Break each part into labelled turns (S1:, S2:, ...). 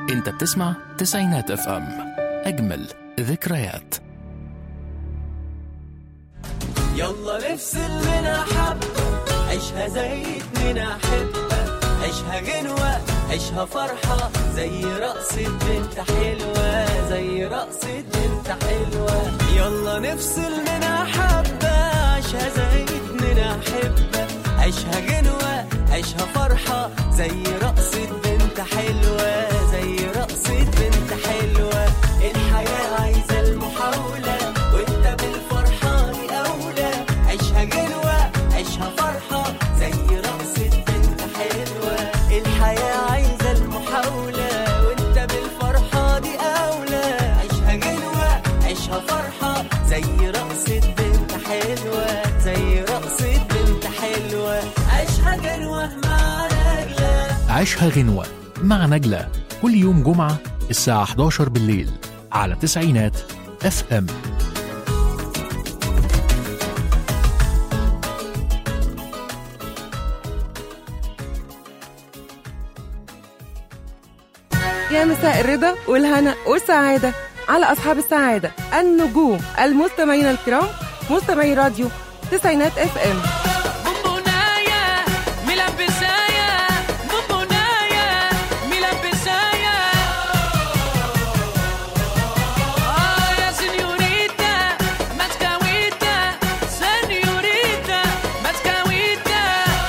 S1: انت بتسمع تسعينات اف ام، اجمل ذكريات.
S2: يلا نفصل منها حبة، عيشها زي اتنين أحبة، عيشها غنوة، عيشها فرحة، زي رقصة بنت حلوة، زي رقصة بنت حلوة. يلا نفصل منها حبة، عيشها زي اتنين أحبة، عيشها غنوة، عيشها فرحة، زي رقصة بنت حلوة، زي رقصة بنت حلوة. الحياة عايزة المحاولة، وانت بالفرحة دي أولى، عيشها غنوة، عيشها فرحة، زي رقصة بنت حلوة. الحياة عايزة المحاولة، وانت بالفرحة دي أولى، عيشها غنوة، عيشها فرحة، زي رقصة بنت حلوة، زي رقصة بنت حلوة. عيشها غنوة مع نجلة.
S1: عيشها غنوة مع نجلة كل يوم جمعة الساعة 11 بالليل على تسعينات اف ام.
S3: يا مساء الرضا والهنا والسعادة على أصحاب السعادة النجوم المستمعين الكرام، مستمعي راديو تسعينات اف ام.
S4: بونبونايا ملبسايا، بونبونايا ملبسايا. يا سنيوريتا ماسكاويتا، سنيوريتا ماسكاويتا.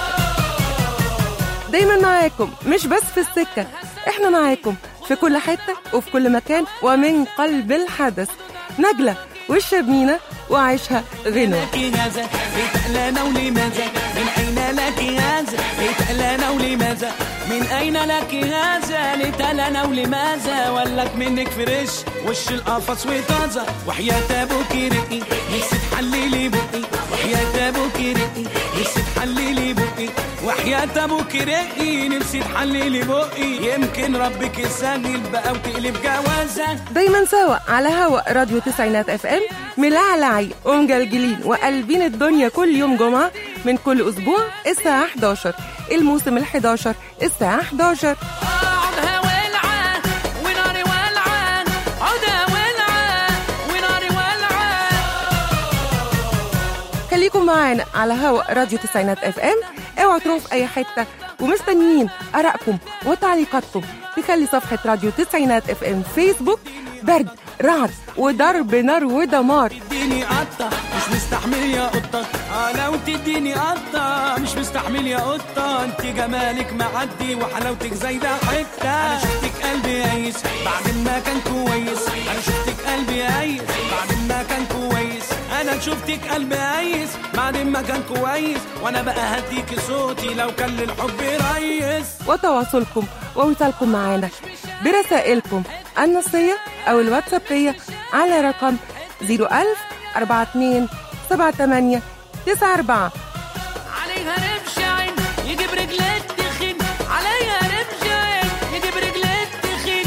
S3: دايما معاكم، مش بس في السكة، احنا معاكم في كل حتة وفي كل مكان ومن قلب الحدث. نجلة والشبنينة وعيشها غنوة.
S4: هذا اتقلنا ولماذا؟ من أين لك هذا؟ اتقلنا ولماذا؟ من أين لك هذا؟ لتقلنا ولماذا؟ ولك منك فريش وش القفص وطازة، وحياة أبوك رقي نفسي تحللي بقي، وحياة أبوك رقي نفسي تحللي بقي، وحياة أبوك رقي نفسي تحللي بقي. يمكن ربك يسهل بقى وتقلب جوازة.
S3: دايما سوا على هوا راديو تسعينات اف ام، ملعلعي ومجلجلين وقلبين الدنيا كل يوم جمعة من كل أسبوع الساعة 11، الموسم ال11 الساعة 11.
S4: عودها ولعة وناري ولعة، عودها ولعة وناري ولعة.
S3: خليكم معانا على هوا راديو تسعينات اف ام، اوعوا تروحوا في اي حتة، ومستنيين آرائكم وتعليقاتكم تخلي صفحة راديو تسعينات اف ام فيسبوك برد رعد وضرب نار ودمار.
S4: تديني قطة مش مستحمل يا قطة، لو تديني قطة مش مستحمل يا قطة. انت جمالك معدي وحلاوتك زايدة حتة. انا شفتك قلبي قايس بعد ما كان كويس، انا شفتك قلبي قايس بعد ما كان كويس، انا شفتك قلبي قايس بعد ما كان كويس. وانا بقى هديكي صوتي لو كان للحب ريس.
S3: وتواصلكم ووصالكم معانا برسائلكم النصية أو الواتسابية على رقم 01000 42 78 94.
S4: عليها رمش عين يجيب رجلات تخين، عليها رمش عين يجيب رجلات تخين.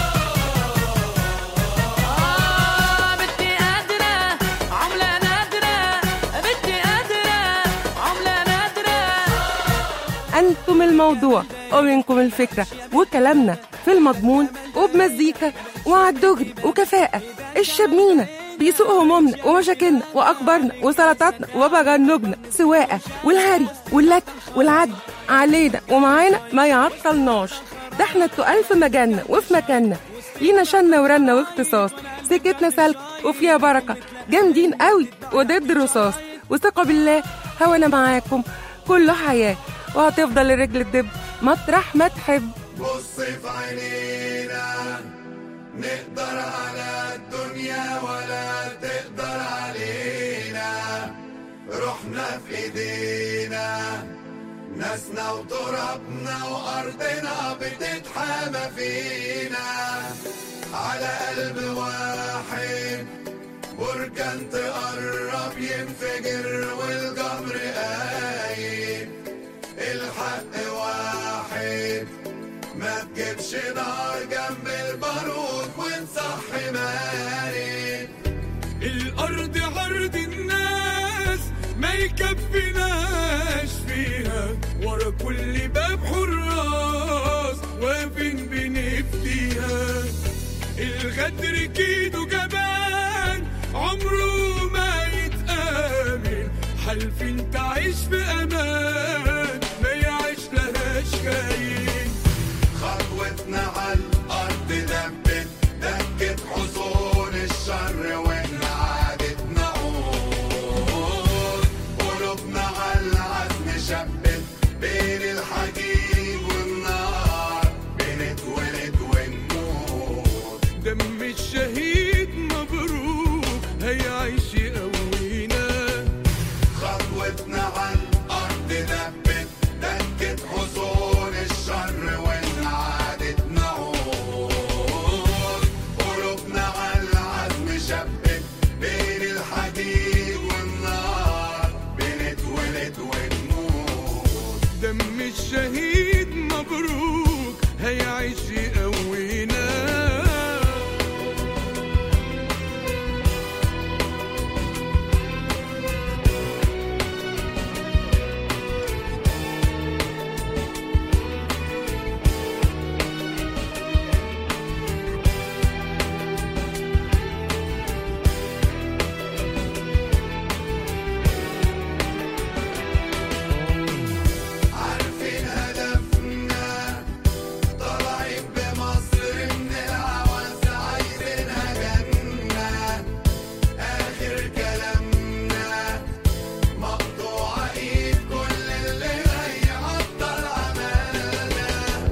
S4: بنتي قادرة عملة نادرة، بنتي قادرة عملة نادرة.
S3: أنتم الموضوع ومنكم الفكرة، وكلامنا في المضمون وبمزيكا وعالدجل وكفاءة. الشبنينة بيسوق همومنا ومشاكلنا وأخبارنا وسلطاتنا وبغنجنا، سواقة والهري واللك والعد علينا ومعانا ما يعطلناش. ده احنا التقال في مجالنا وفي مكاننا، لينا شنة ورنة واختصاص، سكتنا سلك وفيها بركة، جامدين قوي وضد الرصاص. وثقة بالله هوانا معاكم كله حياة، وهتفضل الرجل تدب مطرح ما تحب.
S5: بص في عينينا نقدر على الدنيا ولا تقدر علينا، روحنا في ايدينا، ناسنا وترابنا وارضنا بتتحامى فينا. على قلب واحد بركان تقرب ينفجر والجمر قايم. الحق واحد ما تجيبش نار جنب البارود ونصحي مارد.
S6: الأرض عرض الناس ما يكفيناش فيها، ورا كل باب حراس واقفين بنفديها. غدر كيدو جبان عمره ما يتآمن، حلف تعيش في أمان ما يعيش لهاش خاين.
S5: خطوتنا عالأرض دكت حصون الشر وانعادت نعود، قلوبنا عالعزم شبت بين الحديد والنار، بنتولد ونموت.
S6: دم الشهيد مبروك هيعيش يقوينا.
S5: خطوتنا عالأرض دكت حصون الشر وانعادت نعود، قلوبنا عالعزم شبت بين الحديد والنار، بنتولد ونموت.
S6: دم الشهيد مبروك هيعيش يقوينا.
S5: عارفين هدفنا، طالعين بمصر من العواز، عايزينها جنة. آخر كلامنا مقطوع ايد كل اللي هيعطل عملنا،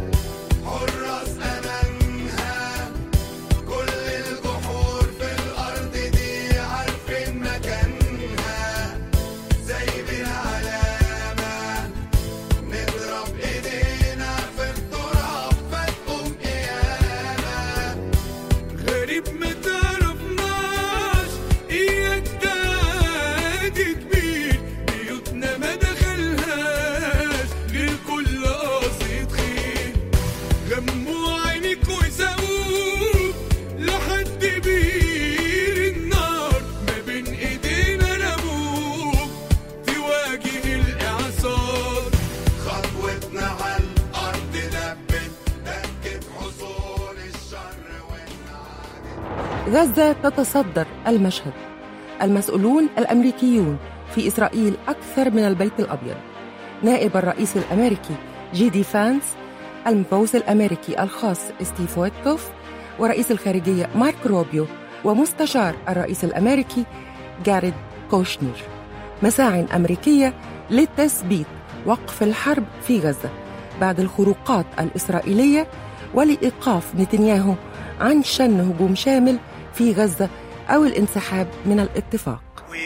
S5: حراس أمانها كل الجحور في الأرض دي، عارفين مكانها زي بالعلامة، نضرب ايدينا في التراب فتقوم قيامة.
S6: غريب ما تعرفناش اياك تعادي كبير، بيوتنا ما دخلهاش غير كل قاصد خير. غموا عينيك وسابوك لحد بير النار، ما بين ايدينا رموك تواجه الاعصار.
S5: خطوتنا عالأرض دكت حصون الشر وانعادت.
S3: غزة تتصدر المشهد. المسؤولون الأمريكيون في إسرائيل أكثر من البيت الأبيض. نائب الرئيس الأمريكي جي فانس، المبعوث الأمريكي الخاص ستيف ويتكوف، ورئيس الخارجية مارك روبيو، ومستشار الرئيس الأمريكي جاريد كوشنر. مساعٍ أمريكية لتثبيت وقف الحرب في غزة بعد الخروقات الإسرائيلية، ولإيقاف نتنياهو عن شن هجوم شامل في غزة أو الانسحاب من الاتفاق.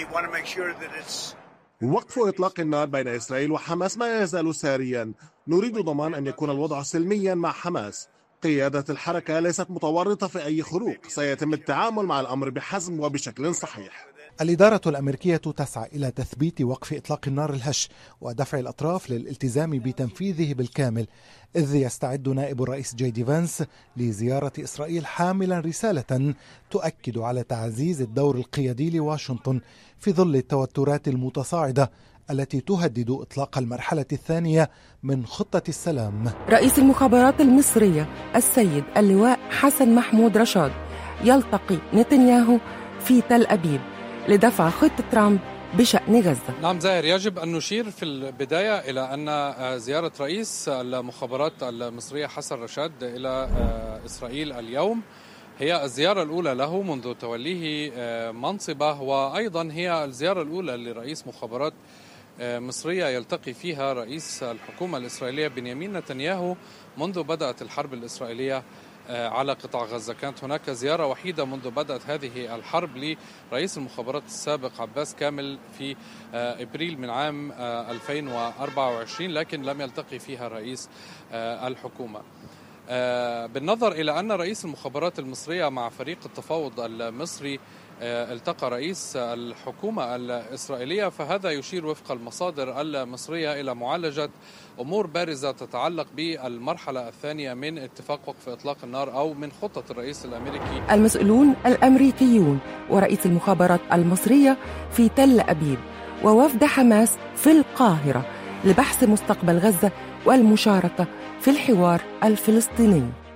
S7: وقف إطلاق النار بين إسرائيل وحماس ما يزال ساريا. نريد ضمان أن يكون الوضع سلميا مع حماس. قيادة الحركة ليست متورطة في أي خروق، سيتم التعامل مع الأمر بحزم وبشكل صحيح.
S8: الإدارة الأمريكية تسعى إلى تثبيت وقف إطلاق النار الهش ودفع الأطراف للالتزام بتنفيذه بالكامل، إذ يستعد نائب الرئيس جي فانس لزيارة إسرائيل حاملا رسالة تؤكد على تعزيز الدور القيادي لواشنطن في ظل التوترات المتصاعدة التي تهدد إطلاق المرحلة الثانية من خطة السلام.
S3: رئيس المخابرات المصرية السيد اللواء حسن محمود رشاد يلتقي نتنياهو في تل أبيب لدفع خطة ترامب بشأن غزة.
S9: نعم زاهر، يجب أن نشير في البداية إلى أن زيارة رئيس المخابرات المصرية حسن رشاد إلى إسرائيل اليوم هي الزيارة الأولى له منذ توليه منصبه، وأيضا هي الزيارة الأولى لرئيس مخابرات مصرية يلتقي فيها رئيس الحكومة الإسرائيلية بنيامين نتنياهو منذ بدأت الحرب الإسرائيلية على قطاع غزة. كانت هناك زيارة وحيدة منذ بدأت هذه الحرب لرئيس المخابرات السابق عباس كامل في إبريل من عام 2024، لكن لم يلتقي فيها رئيس الحكومة. بالنظر إلى أن رئيس المخابرات المصرية مع فريق التفاوض المصري التقى رئيس الحكومة الإسرائيلية، فهذا يشير وفق المصادر المصرية إلى معالجة أمور بارزة تتعلق بالمرحلة الثانية من اتفاق وقف إطلاق النار أو من خطة الرئيس الأمريكي.
S3: المسؤولون الأمريكيون ورئيس المخابرات المصرية في تل أبيب ووفد حماس في القاهرة لبحث مستقبل غزة والمشاركة في الحوار الفلسطيني.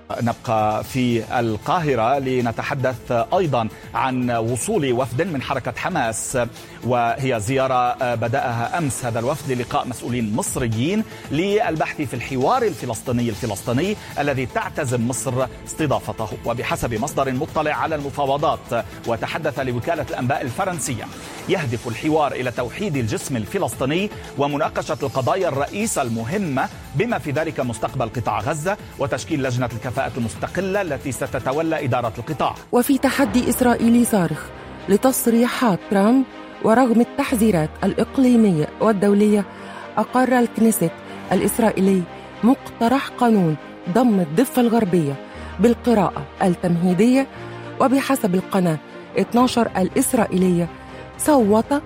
S10: نبقى في القاهرة لنتحدث أيضا عن وصول وفد من حركة حماس، وهي زيارة بدأها أمس هذا الوفد للقاء مسؤولين مصريين للبحث في الحوار الفلسطيني الذي تعتزم مصر استضافته. وبحسب مصدر مطلع على المفاوضات وتحدث لوكالة الأنباء الفرنسية، يهدف الحوار إلى توحيد الجسم الفلسطيني ومناقشة القضايا الرئيسة المهمة بما في ذلك مستقبل قطاع غزة وتشكيل لجنة الكفاءة المستقلة التي ستتولى إدارة القطاع.
S3: وفي تحدي إسرائيلي صارخ لتصريحات ترامب ورغم التحذيرات الإقليمية والدولية، أقر الكنيست الإسرائيلي مقترح قانون ضم الضفة الغربية بالقراءة التمهيدية. وبحسب القناة 12 الإسرائيلية، صوت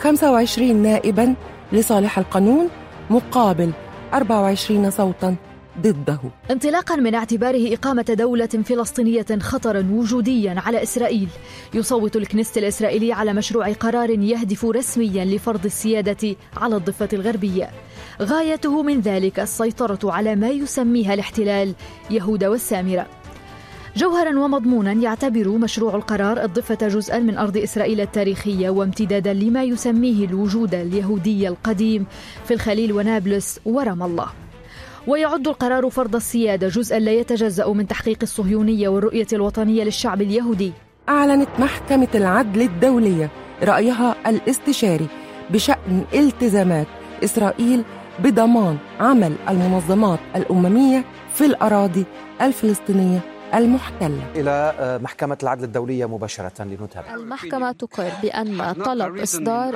S3: 25 نائباً لصالح القانون مقابل 24 صوتاً ضده.
S11: انطلاقا من اعتباره إقامة دولة فلسطينية خطرا وجوديا على إسرائيل، يصوت الكنيست الإسرائيلي على مشروع قرار يهدف رسميا لفرض السيادة على الضفة الغربية. غايته من ذلك السيطرة على ما يسميها الاحتلال يهودا والسامرة. جوهرا ومضمونا يعتبر مشروع القرار الضفة جزءا من أرض إسرائيل التاريخية وامتدادا لما يسميه الوجود اليهودي القديم في الخليل ونابلس ورام الله. ويعد القرار فرض السيادة جزءا لا يتجزأ من تحقيق الصهيونية والرؤية الوطنية للشعب اليهودي.
S3: أعلنت محكمة العدل الدولية رأيها الاستشاري بشأن التزامات إسرائيل بضمان عمل المنظمات الأممية في الأراضي الفلسطينية المحتلة.
S12: إلى محكمة العدل الدولية مباشرة لنتابع.
S13: المحكمة تقر بأن طلب إصدار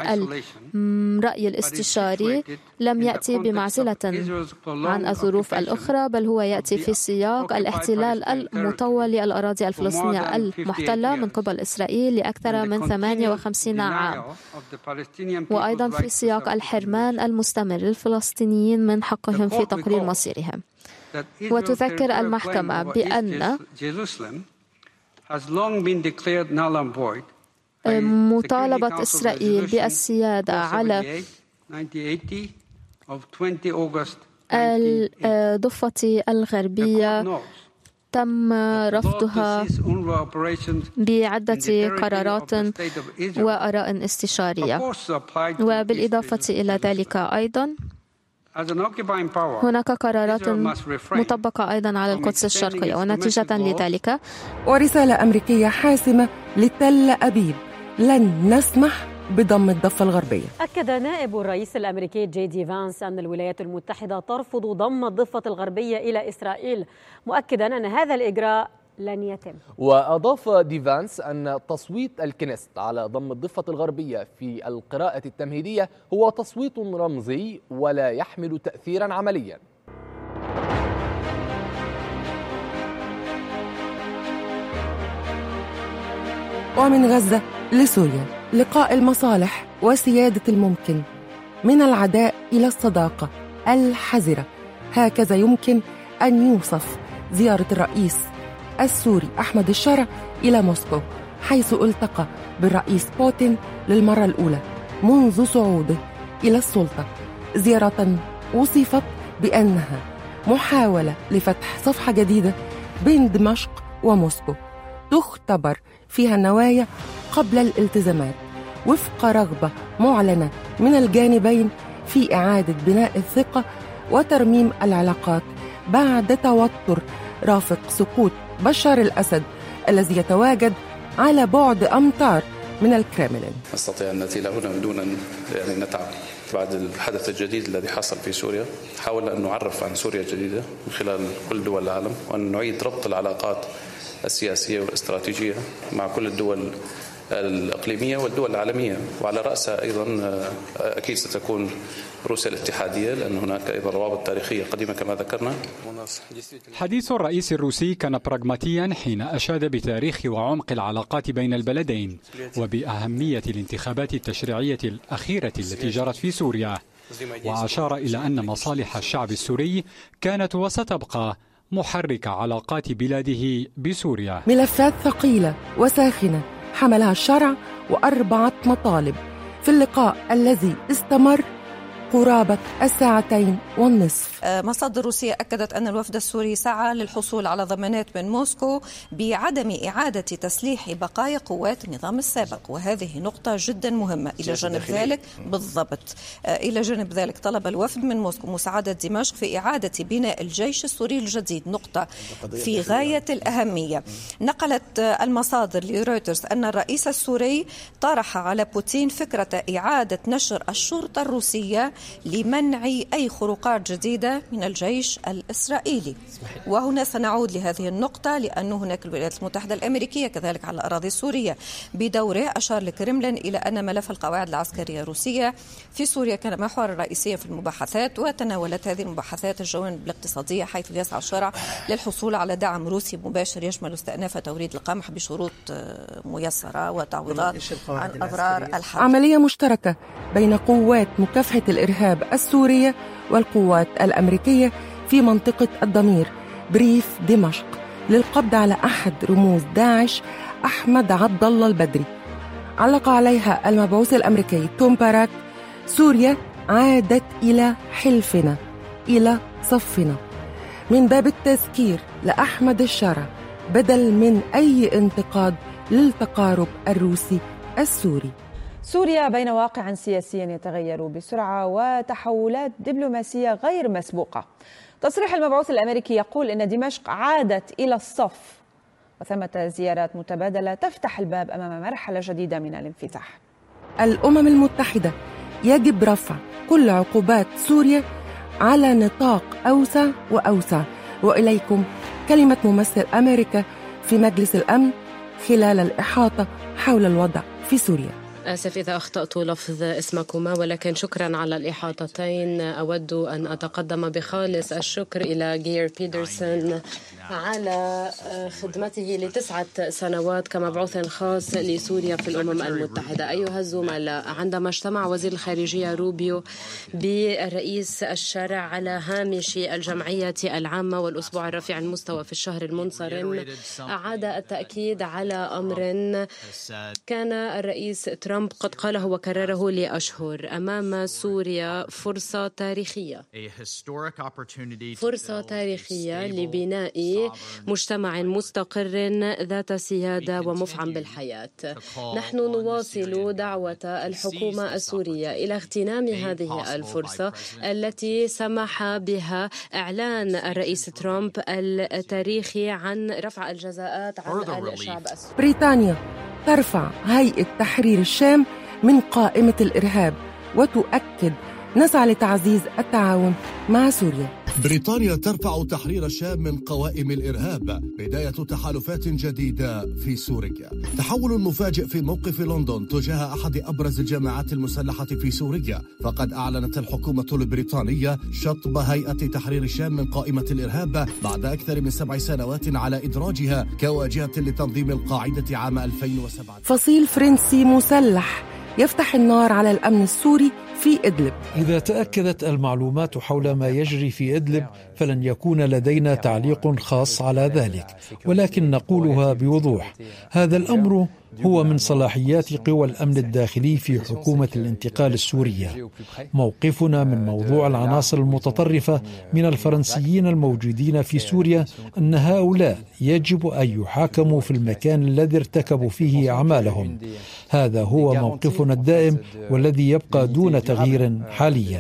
S13: الرأي الاستشاري لم يأتي بمعزلة عن الظروف الأخرى، بل هو يأتي في سياق الاحتلال المطول للأراضي الفلسطينية المحتلة من قبل إسرائيل لأكثر من 58 عام، وأيضا في سياق الحرمان المستمر للفلسطينيين من حقهم في تقرير مصيرهم. وتذكر المحكمة بأن مطالبة إسرائيل بالسيادة على الضفة الغربية تم رفضها بعدة قرارات وآراء استشارية. وبالإضافة إلى ذلك أيضا هناك قرارات مطبقة أيضا على القدس الشرقية. ونتيجة لذلك
S3: ورسالة أمريكية حاسمة لتل أبيب: لن نسمح بضم الضفة الغربية.
S14: أكد نائب الرئيس الأمريكي جي دي فانس أن الولايات المتحدة ترفض ضم الضفة الغربية إلى إسرائيل، مؤكدا أن هذا الإجراء لن يتم.
S15: وأضاف دي فانس أن تصويت الكنيست على ضم الضفة الغربية في القراءة التمهيدية هو تصويت رمزي ولا يحمل تأثيرا عمليا.
S3: ومن غزة لسوريا، لقاء المصالح وسيادة الممكن، من العداء إلى الصداقة الحذرة، هكذا يمكن أن يوصف زيارة الرئيس السوري أحمد الشرع إلى موسكو، حيث التقى بالرئيس بوتين للمرة الأولى منذ صعوده إلى السلطة. زيارة وصفت بأنها محاولة لفتح صفحة جديدة بين دمشق وموسكو، تختبر فيها النوايا قبل الالتزامات، وفق رغبة معلنة من الجانبين في إعادة بناء الثقة وترميم العلاقات بعد توتر رافق سقوط بشار الأسد الذي يتواجد على بعد أمتار من الكرملين.
S16: نستطيع أن نأتي هنا بدون أن نتعب. بعد الحدث الجديد الذي حصل في سوريا، حاولنا أن نعرف عن سوريا الجديدة من خلال كل دول العالم، وأن نعيد ربط العلاقات السياسية والاستراتيجية مع كل الدول الإقليمية والدول العالمية، وعلى رأسها أيضا أكيد ستكون روسيا الاتحادية، لأن هناك أيضا روابط تاريخية قديمة كما ذكرنا.
S17: حديث الرئيس الروسي كان براغماتيا حين أشاد بتاريخ وعمق العلاقات بين البلدين وبأهمية الانتخابات التشريعية الأخيرة التي جرت في سوريا، وأشار إلى أن مصالح الشعب السوري كانت وستبقى محرك علاقات بلاده بسوريا.
S3: ملفات ثقيلة وساخنة حملها الشرع و4 مطالب في اللقاء الذي استمر قرابة 2 ونصف.
S18: مصادر روسية أكدت أن الوفد السوري سعى للحصول على ضمانات من موسكو بعدم إعادة تسليح بقايا قوات النظام السابق، وهذه نقطة جدا مهمة. إلى جانب ذلك بالضبط، إلى جانب ذلك طلب الوفد من موسكو مساعدة دمشق في إعادة بناء الجيش السوري الجديد، نقطة في غاية الأهمية. نقلت المصادر لرويترز أن الرئيس السوري طرح على بوتين فكرة إعادة نشر الشرطة الروسية لمنع أي خروقات جديدة من الجيش الإسرائيلي. وهنا سنعود لهذه النقطة، لأن هناك الولايات المتحدة الأمريكية كذلك على الأراضي السورية. بدوره أشار الكرملين إلى أن ملف القواعد العسكرية الروسية في سوريا كان محورا رئيسيا في المباحثات، وتناولت هذه المباحثات الجوانب الاقتصادية، حيث يسعى الشرع للحصول على دعم روسي مباشر يشمل استئناف توريد القمح بشروط ميسرة وتعويضات عن أضرار الحرب.
S3: عملية مشتركة بين قوات مكافحة الإرهاب السورية والقوات الأمريكية في منطقة الضمير بريف دمشق للقبض على أحد رموز داعش أحمد عبد الله البدري. علق عليها المبعوث الأمريكي توم باراك: سوريا عادت إلى حلفنا، إلى صفنا، من باب التذكير لأحمد الشرع بدل من أي انتقاد للتقارب الروسي السوري.
S19: سوريا بين واقع سياسي يتغير بسرعة وتحولات دبلوماسية غير مسبوقة. تصريح المبعوث الأمريكي يقول إن دمشق عادت إلى الصف، وثمة زيارات متبادلة تفتح الباب أمام مرحلة جديدة من الانفتاح.
S3: الأمم المتحدة يجب رفع كل عقوبات سوريا على نطاق أوسع وأوسع. وإليكم كلمة ممثل أمريكا في مجلس الأمن خلال الإحاطة حول الوضع في سوريا.
S20: آسف إذا أخطأت لفظ اسمكما، ولكن شكرا على الإحاطتين. أود أن أتقدم بخالص الشكر إلى جير بيترسون على خدمته ل9 سنوات كمبعوث خاص لسوريا في الأمم المتحدة. أيها الزملاء، عندما اجتمع وزير الخارجية روبيو بالرئيس الشارع على هامش الجمعية العامة والأسبوع الرفيع المستوى في الشهر المنصرم، أعاد التأكيد على أمر كان الرئيس ترامب قد قاله وكرره لأشهر: أمام سوريا فرصة تاريخية، فرصة تاريخية لبناء مجتمع مستقر ذات سيادة ومفعم بالحياة. نحن نواصل دعوة الحكومة السورية إلى اغتنام هذه الفرصة التي سمح بها إعلان الرئيس ترامب التاريخي عن رفع الجزاءات عن الشعب السوري.
S3: بريطانيا ترفع هيئة تحرير الشام من قائمة الإرهاب وتؤكد نسعى لتعزيز التعاون مع سوريا.
S21: بريطانيا ترفع تحرير الشام من قوائم الإرهاب، بداية تحالفات جديدة في سوريا. تحول مفاجئ في موقف لندن تجاه أحد أبرز الجماعات المسلحة في سوريا، فقد أعلنت الحكومة البريطانية شطب هيئة تحرير الشام من قائمة الإرهاب بعد أكثر من 7 سنوات على إدراجها كواجهة لتنظيم القاعدة عام 2007.
S3: فصيل فرنسي مسلح يفتح النار على الأمن السوري في إدلب.
S22: إذا تأكدت المعلومات حول ما يجري في إدلب فلن يكون لدينا تعليق خاص على ذلك، ولكن نقولها بوضوح: هذا الأمر هو من صلاحيات قوى الأمن الداخلي في حكومة الانتقال السورية. موقفنا من موضوع العناصر المتطرفة من الفرنسيين الموجودين في سوريا أن هؤلاء يجب أن يحاكموا في المكان الذي ارتكبوا فيه أعمالهم. هذا هو موقفنا الدائم والذي يبقى دون تغيير حاليا.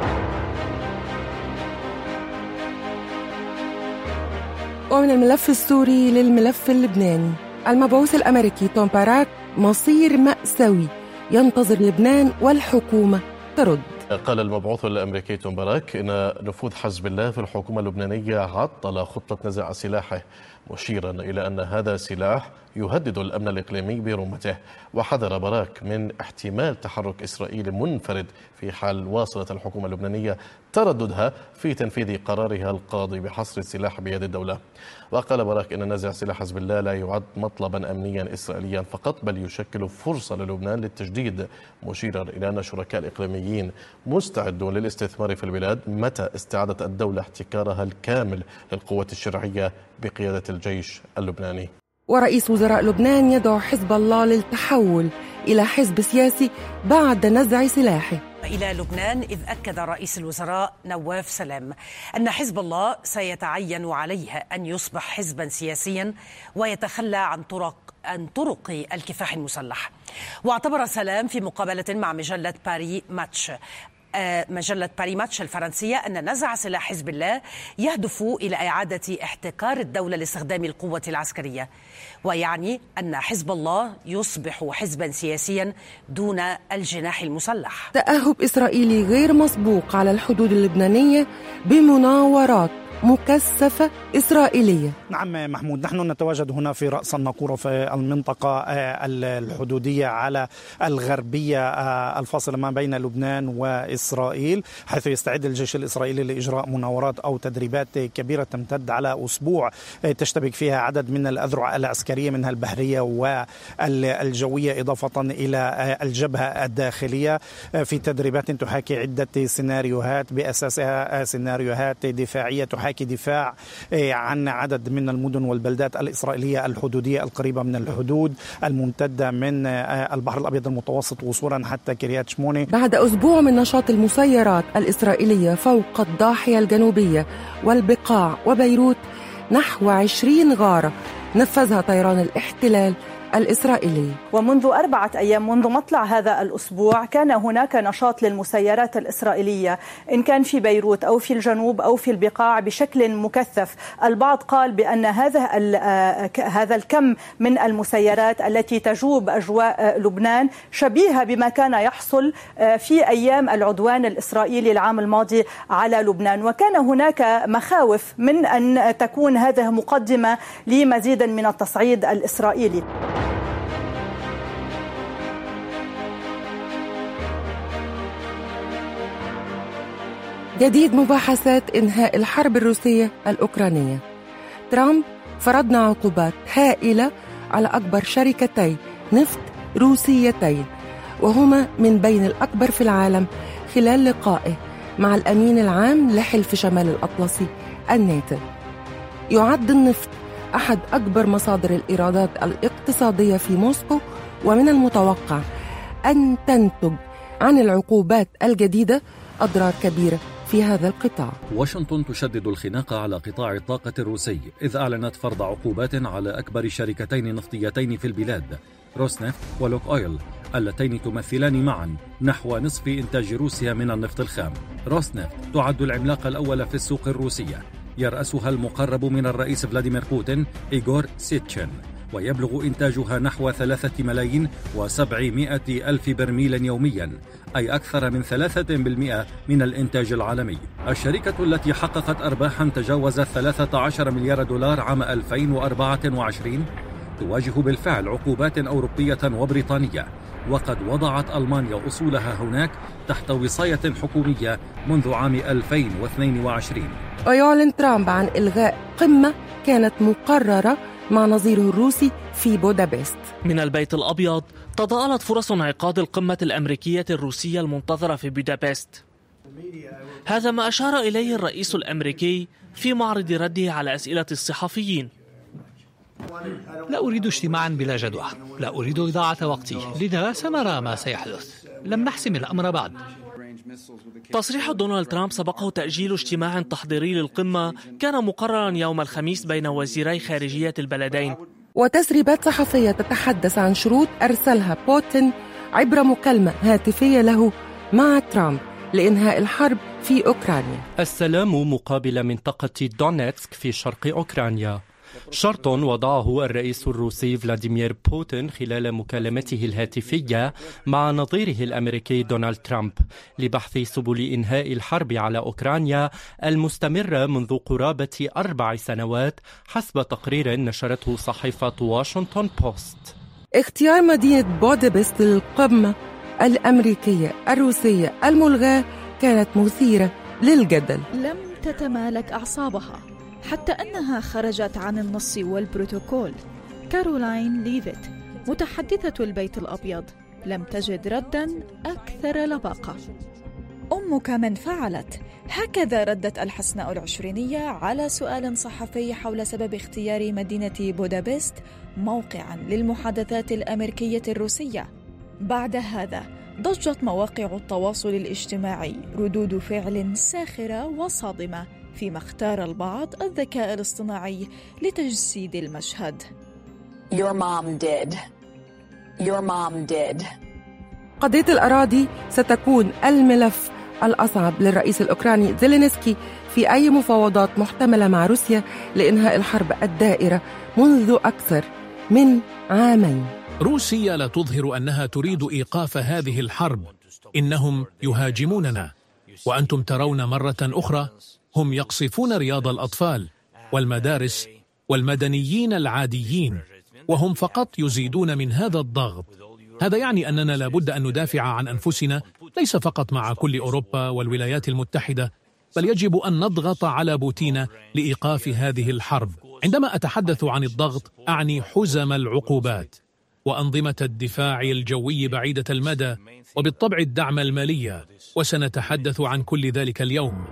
S3: ومن الملف السوري للملف اللبناني، المبعوث الأمريكي توم باراك: مصير مأساوي ينتظر لبنان والحكومة ترد.
S23: قال المبعوث الأمريكي توم باراك إن نفوذ حزب الله في الحكومة اللبنانية عطل خطة نزع سلاحه، مشيرا إلى أن هذا السلاح يهدد الأمن الإقليمي برمته. وحذر باراك من احتمال تحرك إسرائيل منفرد في حال واصلت الحكومة اللبنانية ترددها في تنفيذ قرارها القاضي بحصر السلاح بيد الدولة. وقال باراك إن نزع سلاح حزب الله لا يعد مطلبا أمنيا إسرائيليا فقط، بل يشكل فرصة للبنان للتجديد، مشيرا إلى أن الشركاء الإقليميين مستعدون للاستثمار في البلاد متى استعادت الدولة احتكارها الكامل للقوة الشرعية بقيادة الجيش اللبناني.
S3: ورئيس وزراء لبنان يدعو حزب الله للتحول إلى حزب سياسي بعد نزع سلاحه.
S1: إلى لبنان، إذ أكد رئيس الوزراء نواف سلام أن حزب الله سيتعين عليه أن يصبح حزبا سياسيا ويتخلى عن طرق الكفاح المسلح. واعتبر سلام في مقابلة مع مجلة باري ماتش الفرنسية أن نزع سلاح حزب الله يهدف إلى إعادة احتكار الدولة لاستخدام القوة العسكرية، ويعني أن حزب الله يصبح حزبا سياسيا دون الجناح المسلح.
S3: تأهب إسرائيلي غير مسبوق على الحدود اللبنانية بمناورات مكثفة إسرائيلية.
S2: نعم محمود، نحن نتواجد هنا في رأس الناقورة في المنطقة الحدودية على الغربية الفاصلة ما بين لبنان وإسرائيل، حيث يستعد الجيش الإسرائيلي لإجراء مناورات أو تدريبات كبيرة تمتد على أسبوع تشتبك فيها عدد من الأذرع العسكرية منها البحرية والجوية إضافة إلى الجبهة الداخلية، في تدريبات تحاكي عدة سيناريوهات بأساسها سيناريوهات دفاعية تحاكي دفاع عن عدد من المدن والبلدات الإسرائيلية الحدودية القريبة من الحدود الممتدة من البحر الأبيض المتوسط وصولا حتى كريات شموني.
S3: بعد أسبوع من نشاط المسيرات الإسرائيلية فوق الضاحية الجنوبية والبقاع وبيروت، نحو 20 غارة نفذها طيران الاحتلال الإسرائيلي.
S4: ومنذ 4 أيام منذ مطلع هذا الأسبوع كان هناك نشاط للمسيرات الإسرائيلية، إن كان في بيروت أو في الجنوب أو في البقاع بشكل مكثف. البعض قال بأن هذا الكم من المسيرات التي تجوب أجواء لبنان شبيهة بما كان يحصل في أيام العدوان الإسرائيلي العام الماضي على لبنان، وكان هناك مخاوف من أن تكون هذه مقدمة لمزيد من التصعيد الإسرائيلي.
S3: جديد مباحثات إنهاء الحرب الروسية الأوكرانية. ترامب فرضنا عقوبات هائلة على أكبر شركتي نفط روسيتين، وهما من بين الأكبر في العالم، خلال لقائه مع الأمين العام لحلف شمال الأطلسي الناتو. يعد النفط أحد أكبر مصادر الإيرادات الاقتصادية في موسكو، ومن المتوقع أن تنتج عن العقوبات الجديدة أضرار كبيرة في هذا القطاع.
S24: واشنطن تشدد الخناق على قطاع الطاقة الروسي، إذ أعلنت فرض عقوبات على أكبر شركتين نفطيتين في البلاد، روسنفت ولوك أويل، اللتين تمثلان معا نحو نصف إنتاج روسيا من النفط الخام. روسنفت تعد العملاق الأول في السوق الروسية، يرأسها المقرب من الرئيس فلاديمير بوتين إيغور سيتشن، ويبلغ إنتاجها نحو 3,700,000 برميل يوميا، أي أكثر من 3% من الإنتاج العالمي. الشركة التي حققت أرباحا تجاوزت 13 مليار دولار عام 2024 تواجه بالفعل عقوبات أوروبية وبريطانية، وقد وضعت ألمانيا أصولها هناك تحت وصاية حكومية منذ عام 2022.
S3: ويعلن ترامب عن إلغاء قمة كانت مقررة مع نظيره الروسي في بودابست.
S25: من البيت الأبيض تضاءلت فرص انعقاد القمة الأمريكية الروسية المنتظرة في بودابست. هذا ما أشار إليه الرئيس الأمريكي في معرض رده على أسئلة الصحفيين.
S26: لا أريد اجتماعا بلا جدوى، لا أريد إضاعة وقتي، لذا سنرى ما سيحدث، لم نحسم الأمر بعد.
S25: تصريح دونالد ترامب سبقه تأجيل اجتماع تحضيري للقمة كان مقررا يوم الخميس بين وزيري خارجية البلدين.
S3: وتسريبات صحفية تتحدث عن شروط أرسلها بوتين عبر مكالمة هاتفية له مع ترامب لإنهاء الحرب في أوكرانيا.
S27: السلام مقابل منطقة دونيتسك في شرق أوكرانيا، شرط وضعه الرئيس الروسي فلاديمير بوتين خلال مكالمته الهاتفية مع نظيره الأمريكي دونالد ترامب لبحث سبل إنهاء الحرب على أوكرانيا المستمرة منذ قرابة 4 سنوات، حسب تقرير نشرته صحيفة واشنطن بوست.
S3: اختيار مدينة بودابست للقمة الأمريكية الروسية الملغاة كانت مثيرة للجدل.
S28: لم تتمالك أعصابها حتى أنها خرجت عن النص والبروتوكول. كارولاين ليفيت متحدثة البيت الأبيض لم تجد ردا أكثر لباقة. أمك من فعلت؟ هكذا ردت الحسناء العشرينية على سؤال صحفي حول سبب اختيار مدينة بودابست موقعاً للمحادثات الأمريكية الروسية. بعد هذا ضجت مواقع التواصل الاجتماعي ردود فعل ساخرة وصادمة، فيما اختار البعض الذكاء الاصطناعي لتجسيد المشهد.
S5: Your mom did. Your mom did.
S3: قضية الأراضي ستكون الملف الأصعب للرئيس الأوكراني زيلينسكي في أي مفاوضات محتملة مع روسيا لإنهاء الحرب الدائرة منذ أكثر من عامين.
S6: روسيا لا تظهر أنها تريد إيقاف هذه الحرب، إنهم يهاجموننا، وأنتم ترون مرة أخرى هم يقصفون رياض الأطفال والمدارس والمدنيين العاديين، وهم فقط يزيدون من هذا الضغط. هذا يعني أننا لابد أن ندافع عن أنفسنا، ليس فقط مع كل أوروبا والولايات المتحدة، بل يجب أن نضغط على بوتين لإيقاف هذه الحرب. عندما أتحدث عن الضغط أعني حزم العقوبات وأنظمة الدفاع الجوي بعيدة المدى، وبالطبع الدعم المالي، وسنتحدث عن كل ذلك اليوم.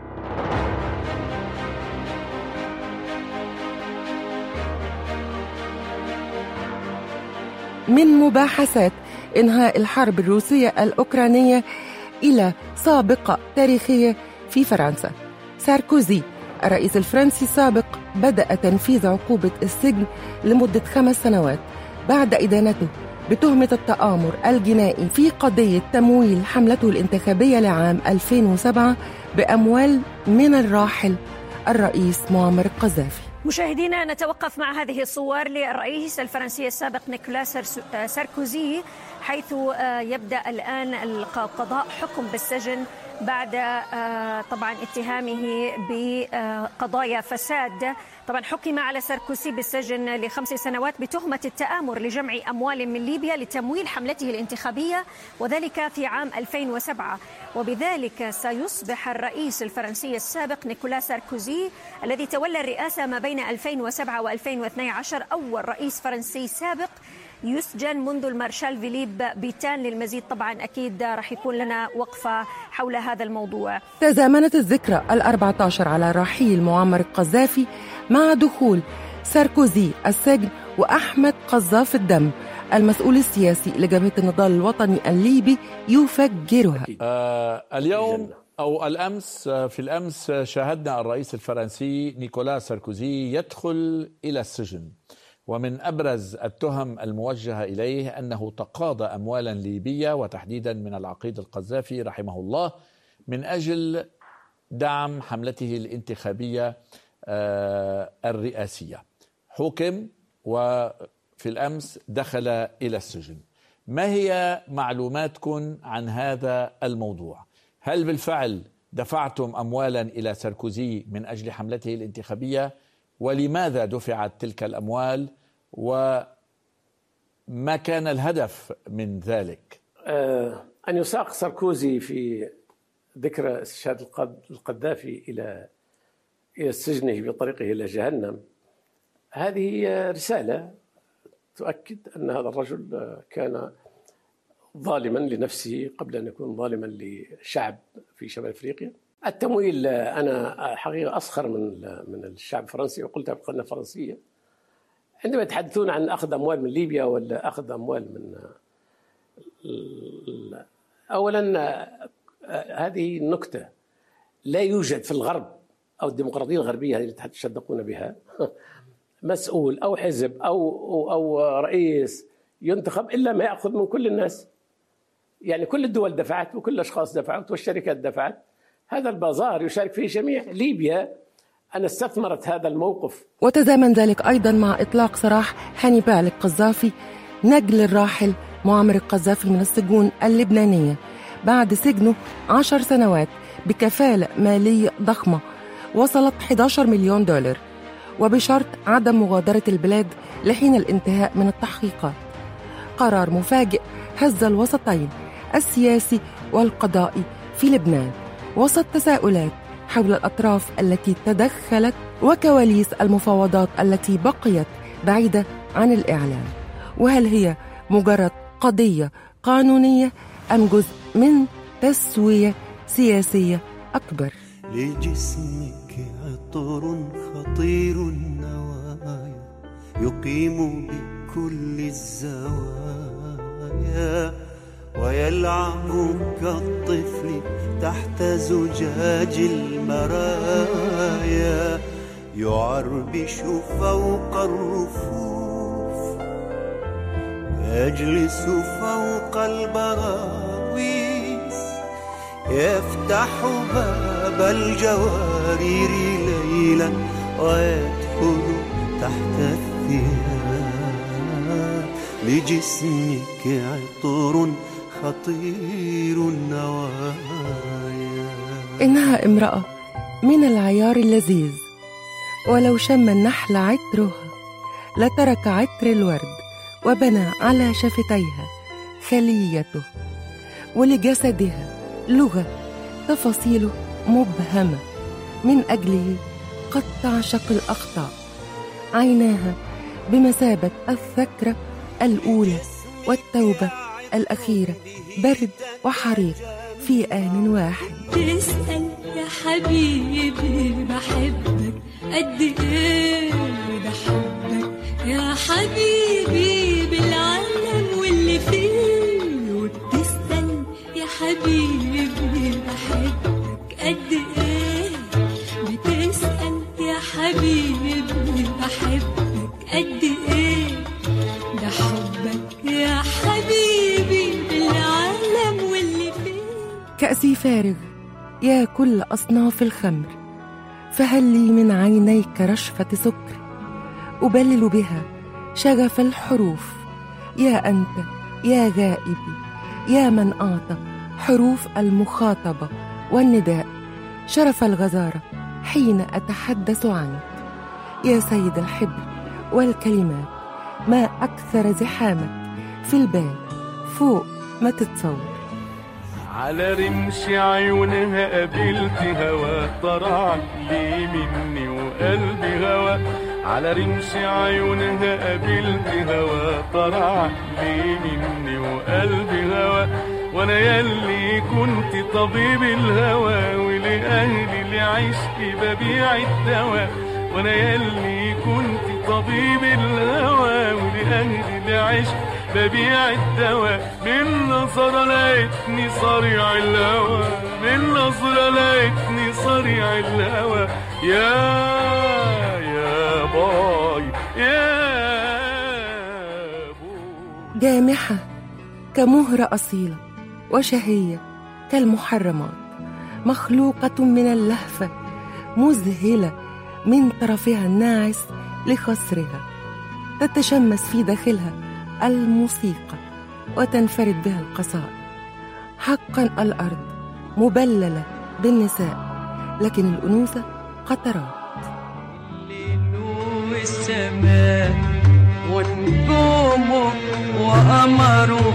S3: من مباحثات إنهاء الحرب الروسية الأوكرانية إلى سابقة تاريخية في فرنسا. ساركوزي الرئيس الفرنسي السابق بدأ تنفيذ عقوبة السجن لمدة 5 سنوات بعد إدانته بتهمة التآمر الجنائي في قضية تمويل حملته الانتخابية لعام 2007 بأموال من الراحل الرئيس معمر القذافي.
S7: مشاهدينا، نتوقف مع هذه الصور للرئيس الفرنسي السابق نيكولاس ساركوزي، حيث يبدأ الآن القضاء حكم بالسجن بعد طبعا اتهامه بقضايا فساد. طبعا حكم على ساركوزي بالسجن ل5 سنوات بتهمة التآمر لجمع أموال من ليبيا لتمويل حملته الانتخابية، وذلك في عام 2007. وبذلك سيصبح الرئيس الفرنسي السابق نيكولاس ساركوزي الذي تولى الرئاسة ما بين 2007 و2012 أول رئيس فرنسي سابق يسجن منذ المارشال فيليب بيتان. للمزيد طبعا أكيد راح يكون لنا وقفة حول هذا الموضوع.
S3: تزامنت الذكرى 14 على رحيل معمر القذافي مع دخول ساركوزي السجن وأحمد قذاف الدم المسؤول السياسي لجبهة النضال الوطني الليبي يفجرها.
S8: اليوم أو في الأمس شاهدنا الرئيس الفرنسي نيكولاس ساركوزي يدخل إلى السجن، ومن أبرز التهم الموجهة إليه أنه تقاضى أموالا ليبية وتحديدا من العقيد القذافي رحمه الله من أجل دعم حملته الانتخابية الرئاسية. حكم وفي الأمس دخل إلى السجن. ما هي معلوماتكم عن هذا الموضوع؟ هل بالفعل دفعتم أموالا إلى ساركوزي من أجل حملته الانتخابية؟ ولماذا دفعت تلك الأموال؟ وما كان الهدف من ذلك؟
S9: أن يساق ساركوزي في ذكرى استشهاد القذافي إلى سجنه بطريقه إلى جهنم، هذه رسالة تؤكد أن هذا الرجل كان ظالما لنفسه قبل أن يكون ظالما للشعب في شمال أفريقيا. التمويل، أنا حقيقة أسخر من الشعب الفرنسي، وقلتها بالقناة الفرنسية عندما يتحدثون عن أخذ أموال من ليبيا ولا أخذ أموال من أولا هذه النكتة. لا يوجد في الغرب أو الديمقراطية الغربية هذه التي تشدقون بها مسؤول أو حزب أو رئيس ينتخب إلا ما يأخذ من كل الناس. يعني كل الدول دفعت وكل الأشخاص دفعت والشركات دفعت. هذا البازار يشارك فيه جميع. ليبيا أن استثمرت هذا الموقف.
S3: وتزامن ذلك أيضا مع إطلاق سراح هانيبال القذافي نجل الراحل معمر القذافي من السجون اللبنانية بعد سجنه 10 سنوات بكفالة مالية ضخمة وصلت $11 مليون، وبشرط عدم مغادرة البلاد لحين الانتهاء من التحقيقات. قرار مفاجئ هز الوسطين السياسي والقضائي في لبنان وسط تساؤلات حول الأطراف التي تدخلت وكواليس المفاوضات التي بقيت بعيدة عن الإعلام. وهل هي مجرد قضية قانونية أم جزء من تسوية سياسية أكبر.
S10: لجسمك عطر خطير النوايا يقيم بكل الزوايا ويلعب كالطفل تحت زجاج المرايا يعربش فوق الرفوف يجلس فوق البراويز يفتح باب الجوارير ليلا ويدخل تحت الثياب لجسمك عطر خطير النوايا.
S3: إنها امرأة من العيار اللذيذ، ولو شم النحل عطرها لترك عطر الورد وبنى على شفتيها خليته. ولجسدها لغة تفاصيله مبهمة، من أجله قد تعشق الأخطاء. عيناها بمثابة الذكرى الأولى والتوبة الأخيرة، برد وحريق في آن واحد.
S11: تسأل يا حبيبي بحبك قد إيه، بحبك يا حبيبي بالعالم واللي فيه. وبتسأل يا حبيبي بحبك قد إيه، بتسأل يا حبيبي بحبك قد إيه، بحبك يا حبيبي بالعالم واللي فيه.
S3: كأسي فارغ يا كل أصناف الخمر، فهل لي من عينيك رشفة سكر أبلل بها شغف الحروف. يا أنت يا غائبي يا من أعطى حروف المخاطبة والنداء شرف الغزارة حين أتحدث عنك. يا سيد الحبر والكلمات، ما أكثر زحامك في البال فوق ما تتصور.
S12: على رمش عيونها قابلت هوا طرع لي مني وقلبي هوا. على رمش عيونها قابلت هوا طرع لي مني وقلبي هوا. وانا يلي كنت طبيب الهوى ولأهلي لعشقي ببيع الدواء. وانا يلي كنت طبيب الهوى ولأهلي لعشقي ببيع الدواء. من نظرة لقيتني صريع الهوى، من نظرة لقيتني صريع الهوى. يا باي يا
S3: جامحة كمهرة أصيلة وشهية كالمحرمات، مخلوقة من اللهفة مذهلة من طرفها الناعس لخصرها. تتشمس في داخلها الموسيقى وتنفرد بها القصائد. حقا الأرض مبللة بالنساء، لكن الأنوثة قطرات.
S11: والسماء ونجومه وقمره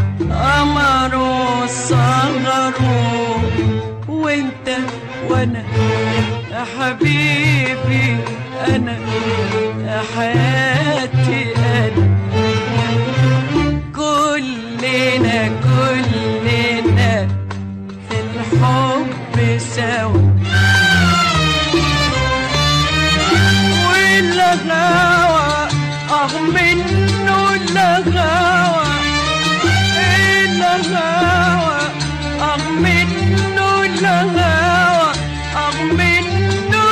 S11: قمره صغره. وانت وانا يا حبيبي انا يا حياتي انا. كلنا في الحب سوا. والغاوى منه الغاوى، الغاوى منه الغاوى، منه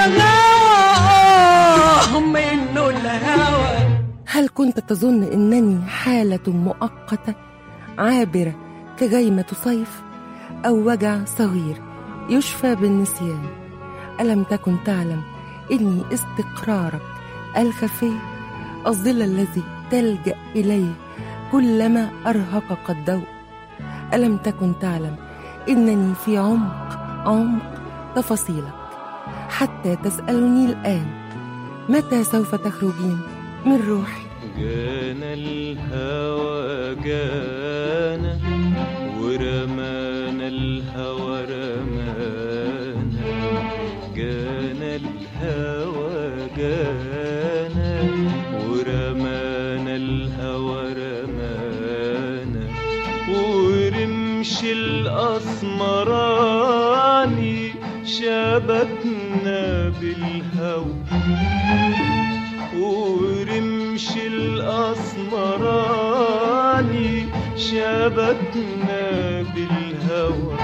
S11: الغاوى، منه الهوى.
S3: هل كنت تظن أنني حالة مؤقتة عابرة كغيمة صيف، أو وجع صغير يشفى بالنسيان؟ ألم تكن تعلم إني استقرارك الخفي، الظل الذي تلجأ إليه كلما أرهقك الضوء؟ ألم تكن تعلم إنني في عمق تفاصيلك، حتى تسألني الآن متى سوف تخرجين من روحي؟
S12: جانا الهوى جانا ورمانا الهوى رمانا. جانا الهوى جانا ورمانا الهوى رمانا. ورمش الأسمران شبكنا بالهوى ورمش الأسمراني شبكنا بالهوى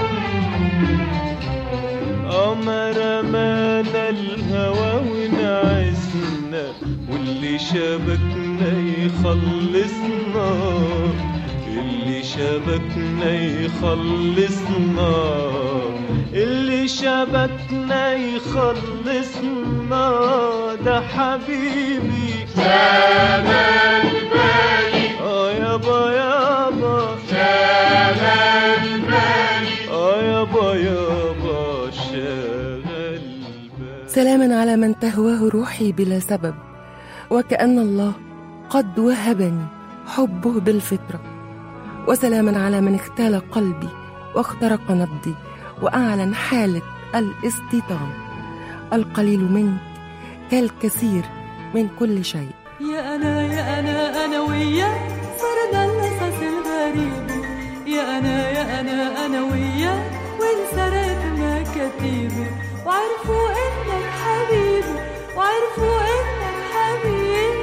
S12: رمانا الهوى ونعسنا واللي شبكنا يخلصنا اللي شبكنا يخلصنا اللي شبكنا يخلصنا ده حبيبي
S11: شغل بالي
S12: يابا يابا
S11: شغل بالي
S12: يابا يابا شغل بالي.
S3: سلاما على من تهواه روحي بلا سبب، وكأن الله قد وهبني حبه بالفطرة. وسلاما على من اختال قلبي واخترق نبضي وأعلن حالة الاستيطان. القليل منك كالكثير من كل شيء.
S11: يا أنا وياك صرنا القصص الغريبة، يا أنا وياك وانسرقنا كتيبة، وعرفوا إنك حبيبي وعرفوا إنك حبيبي.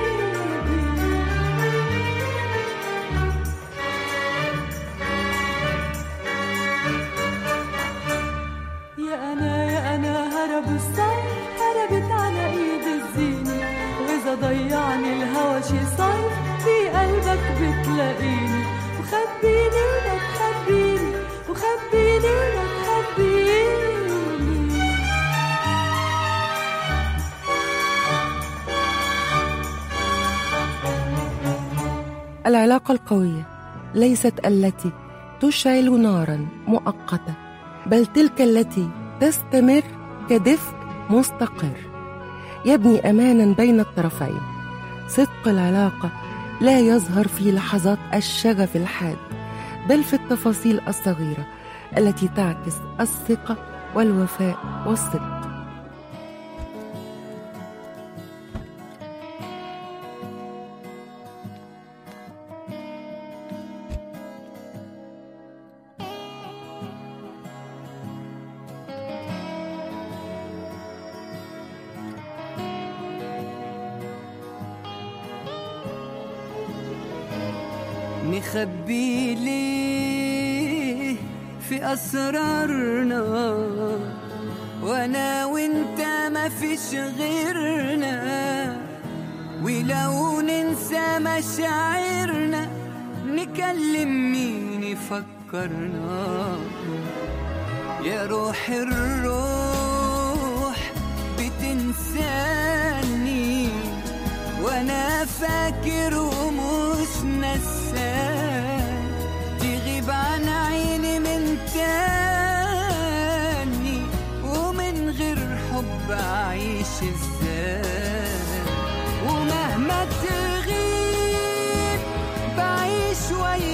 S11: يا أنا هرب الصيف هربت على إيد الزينة، وإذا ضيعني الهوى شي صيف في قلبك بتلاقيني، وخبيني ولا تخبيني وخبيني ولا تخبيني.
S3: العلاقة القوية ليست التي تشعل نارا مؤقتة، بل تلك التي تستمر كدفء مستقر يبني أمانا بين الطرفين. صدق العلاقة لا يظهر في لحظات الشغف الحاد، بل في التفاصيل الصغيرة التي تعكس الثقة والوفاء والصدق.
S11: نخبي ليه في أسرارنا وأنا وإنت ما فيش غيرنا، ولو ننسى مشاعرنا نكلم مين يفكرنا. يا روح الروح بتنساني وأنا فاكر ومش نسان، تغيب عن عيني من تاني ومن غير حب أعيش ازاي. ومهما تغيب بعيش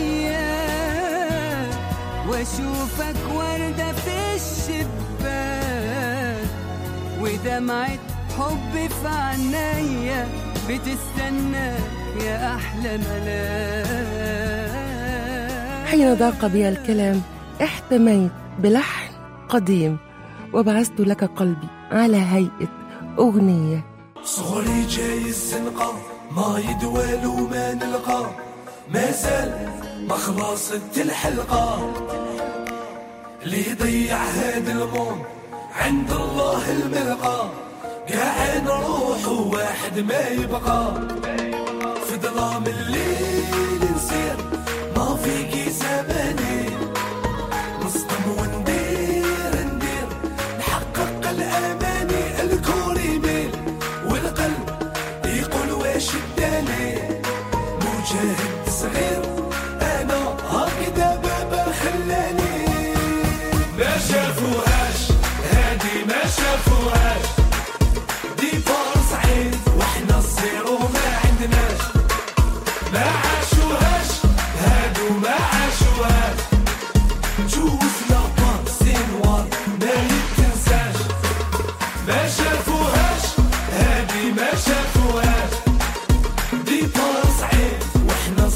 S11: وياك واشوفك وردة في الشباك، ودمعة حب في عينيا بتستناك يا أحلى ملاك.
S3: حين ضاق بي الكلام احتميت بلحن قديم وبعثت لك قلبي على هيئة أغنية.
S13: صغري جاي الزنقة ما يدوال وما نلقى، ما زال ما خلصت الحلقة، اللي يضيع هاد الموم عند الله الملقى، قاعد نروح وواحد ما يبقى، في ظلام الليل نسير ما فيكي زماني، نصطم وندير نحقق الأماني، الكون يميل والقلب يقول واش الداني، مجاهد صغير أنا هكذا بابا خلاني. ما شافوهاش هادي ما شافوهاش، دي فرص عيد واحنا الزيرو ما عندناش، ما عاشوهاش هادو ما عاشوهاش، جوز لابار سنوار ما يتنساش. ما شافوهاش هادي ما شافوهاش، دي فرص عيد واحنا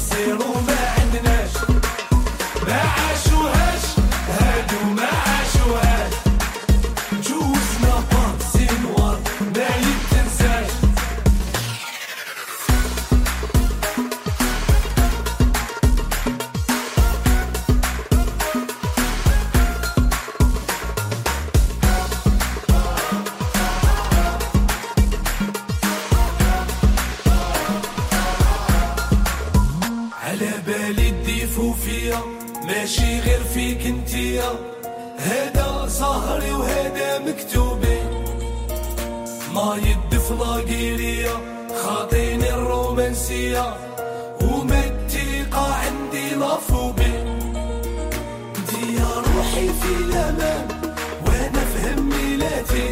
S13: كيفو فيا ماشي غير فيك انتيا، هذا ظهري وهذا مكتوبي، ما يدف لاقيريا خاطيني الرومانسية، ومتيقة عندي لافوبي، انتي يا روحي في الامان وانا فهم ميلاتي،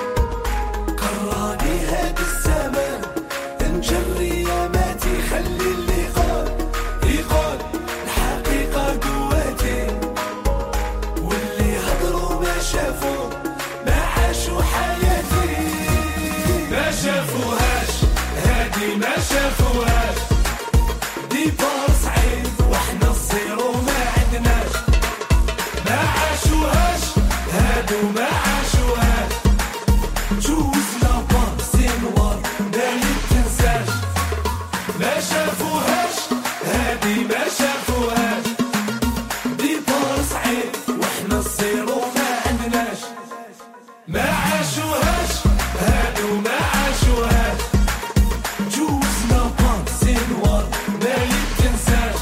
S13: قراني هاد الزمان انجري ياماتي، خلي اللي يقول الحقيقة قواتي، واللي هضروا ما شافوا ما عاشوا حياتي، ما شافوهاش هادي ما شافوهاش، ديبار صعيب واحنا الزيرو ما عندناش، ما عاشوهاش هادو ما عاشوهاش، جوزنا بارسين وار ما يتنساش، ما شافوهاش هادي ما شافوهاش، ديبار صعيب واحنا الزيرو ما عندناش، ما عاشوهاش هادو ما عاشوهاش، جوزنا بارسين وار ما يتنساش.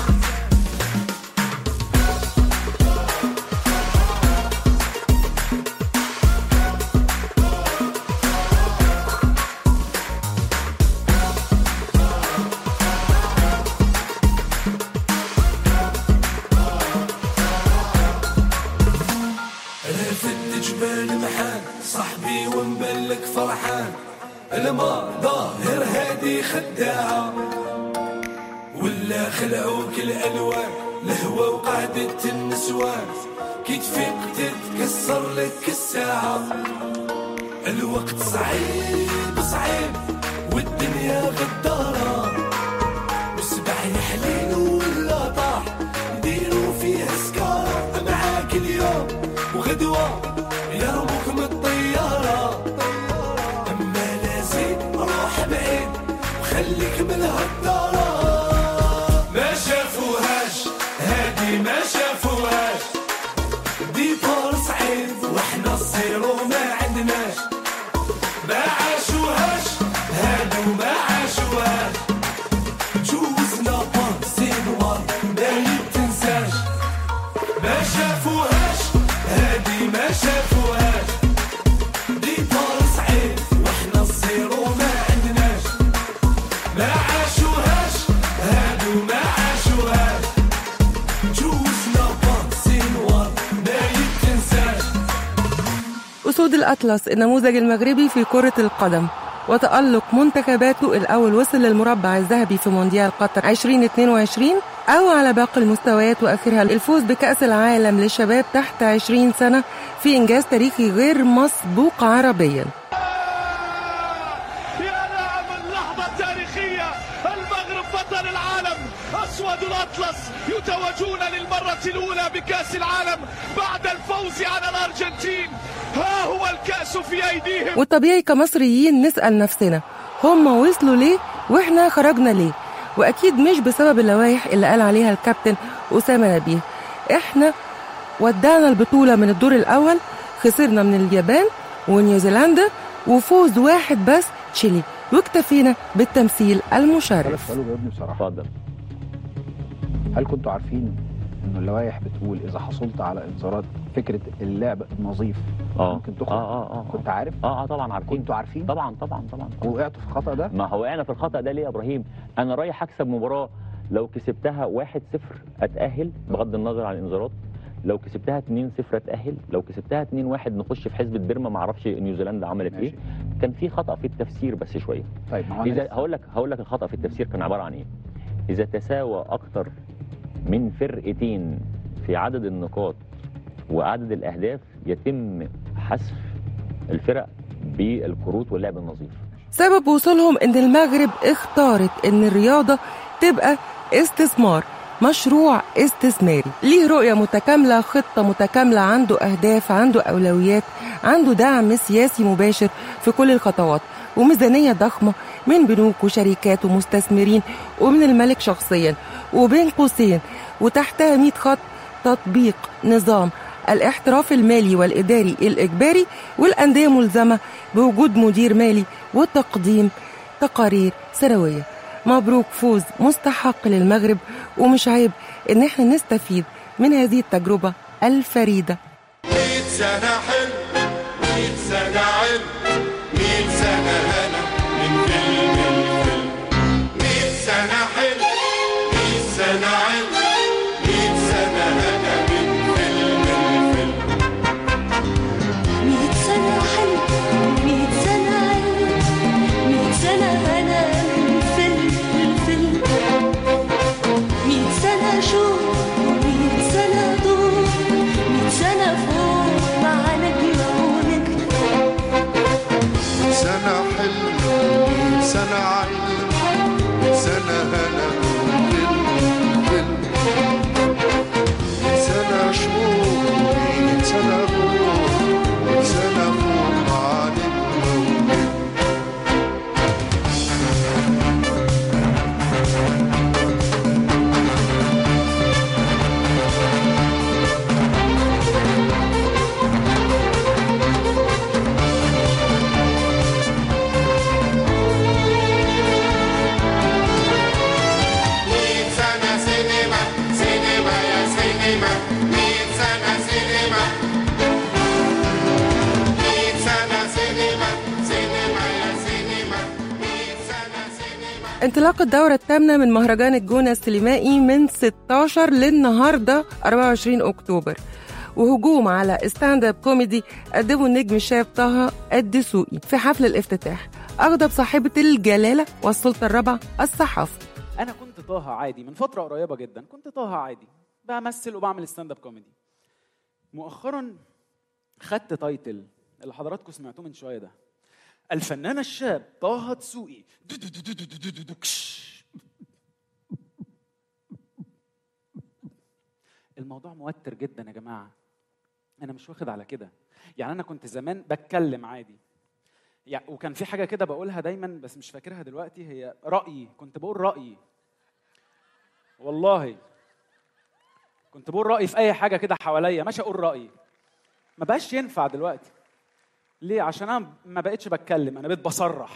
S13: رافد جبال محان صاحبي ونبلك فرحان، الما ظاهر هادي خداعة ولا خلعوك الألوان، الهوى وقعدت النسوان، كي تفيق تتكسر لك الساعة، الوقت صعيب صعيب والدنيا غدارة، وسبع يحليل ولا طاح نديرو فيها سكارة، معاك اليوم وغدوة يرموك من الطيارة، أما لازم روح بعيد وخليك من هالدارة، ما شافوهاش هادي ما شافوهاش، ديبار صعيب واحنا الزيرو ما عندناش، ما عاشوهاش هادو ما عاشوهاش، جوزنا بارسين وار ما يتنساش، ما شافوهاش هادي ما شافوهاش، ديبار صعيب واحنا الزيرو ما عندناش، ما عاشوهاش هادو ما عاشوهاش، جوزنا بارسين وار ما يتنساش.
S3: أسود الأطلس النموذج المغربي في كرة القدم وتألق منتخباته، الأول وصل للمربع الذهبي في مونديال قطر 2022 أو على باقي المستويات، وآخرها الفوز بكأس العالم للشباب تحت 20 سنة في إنجاز تاريخي غير مسبوق عربيا.
S12: يا نعم اللحظة التاريخية، المغرب بطل العالم، أسود الأطلس يتوجون للمرة الأولى بكأس العالم بعد الفوز على الأرجنتين، ها هو الكأس في أيديهم.
S3: والطبيعي كمصريين نسأل نفسنا هم وصلوا ليه وإحنا خرجنا ليه؟ وأكيد مش بسبب اللوائح اللي قال عليها الكابتن أسامة نبيه. إحنا ودعنا البطولة من الدور الأول، خسرنا من اليابان ونيوزيلندا وفوز واحد بس تشيلي، واكتفينا بالتمثيل المشرف.
S14: جاوبني بصراحة. اتفضل. هل كنتوا عارفين إنه اللوائح بتقول إذا حصلت على إنذارات فكرة اللعب نظيف ممكن تخرج؟ كنت عارف؟
S15: طبعا عارفين.
S14: كنتوا عارفين؟
S15: طبعا.
S14: وقعتوا في الخطأ ده؟
S15: ما هو وقعنا في الخطأ ده ليه يا إبراهيم؟ أنا رايح أكسب مباراة لو كسبتها 1-0 أتأهل بغض النظر عن الإنذارات، لو كسبتها 2-0 أتأهل، لو كسبتها 2-1 نخش في حسبة بيرما، ما اعرفش نيوزيلندا عملت ايه. كان في خطأ في التفسير بس شوية.
S14: طيب
S15: إذا هقول لك الخطأ في التفسير كان عبارة عن ايه؟ إذا تساوى أكتر من فرقتين في عدد النقاط وعدد الأهداف يتم حذف الفرق بالكروت واللعب النظيف.
S3: سبب وصولهم إن المغرب اختارت إن الرياضة تبقى استثمار، مشروع استثماري ليه رؤية متكاملة، خطة متكاملة، عنده أهداف، عنده أولويات، عنده دعم سياسي مباشر في كل الخطوات، وميزانية ضخمة من بنوك وشركات ومستثمرين ومن الملك شخصيا، وبين قوسين وتحتها 100 خط تطبيق نظام الاحتراف المالي والإداري الإجباري، والأندية ملزمة بوجود مدير مالي وتقديم تقارير سنوية. مبروك فوز مستحق للمغرب ومش عيب إن احنا نستفيد من هذه التجربة الفريدة.
S12: 100 سنة حلم، 100 سنة علم، 100 سنة هنا من فيلم الفيلم. 100 سنة حلم، 100 سنة علم، 100 سنة هنا من فيلم الفيلم.
S11: 100 سنة حلم، 100 سنة علم، 100 سنة هنا من فيلم الفيلم. 100 سنة شوق، 100 سنة ضوء، 100 سنة فوق مع نجمة ونجم.
S12: 100 سنة حلم، 100 سنة علم، 100 سنة هنا من فيلم الفيلم. 100 سنة شوق، 100 سنة ضوء، 100 سنة فوق مع نجمة ونجم.
S3: انطلاق الدورة الثامنة من مهرجان الجونة السينمائي من 16 للنهاردة 24 أكتوبر، وهجوم على ستاند اب كوميدي قدمه النجم الشاب طه الدسوقي في حفل الافتتاح. أغضب صاحبة الجلالة والسلطة الرابعة الصحافة.
S16: أنا كنت طه عادي من فترة قريبة جدا، كنت طه عادي بمثل وبعمل ستاند اب كوميدي. مؤخرا خدت تايتل اللي حضراتكم سمعتوه من شوية ده، الفنان الشاب طه دسوقي. الموضوع موتر جدا يا جماعة، أنا مش واخد على كده. يعني أنا كنت زمان بتكلم عادي، يعني وكان في حاجة كده بقولها دايما بس مش فاكرها دلوقتي، هي رأيي. كنت بقول رأيي، والله كنت بقول رأيي في أي حاجة كده حواليا، ماشي أقول رأيي. ما بقاش ينفع دلوقتي. ليه؟ عشان أنا ما بقتش بتكلم، أنا بقيت بصرح.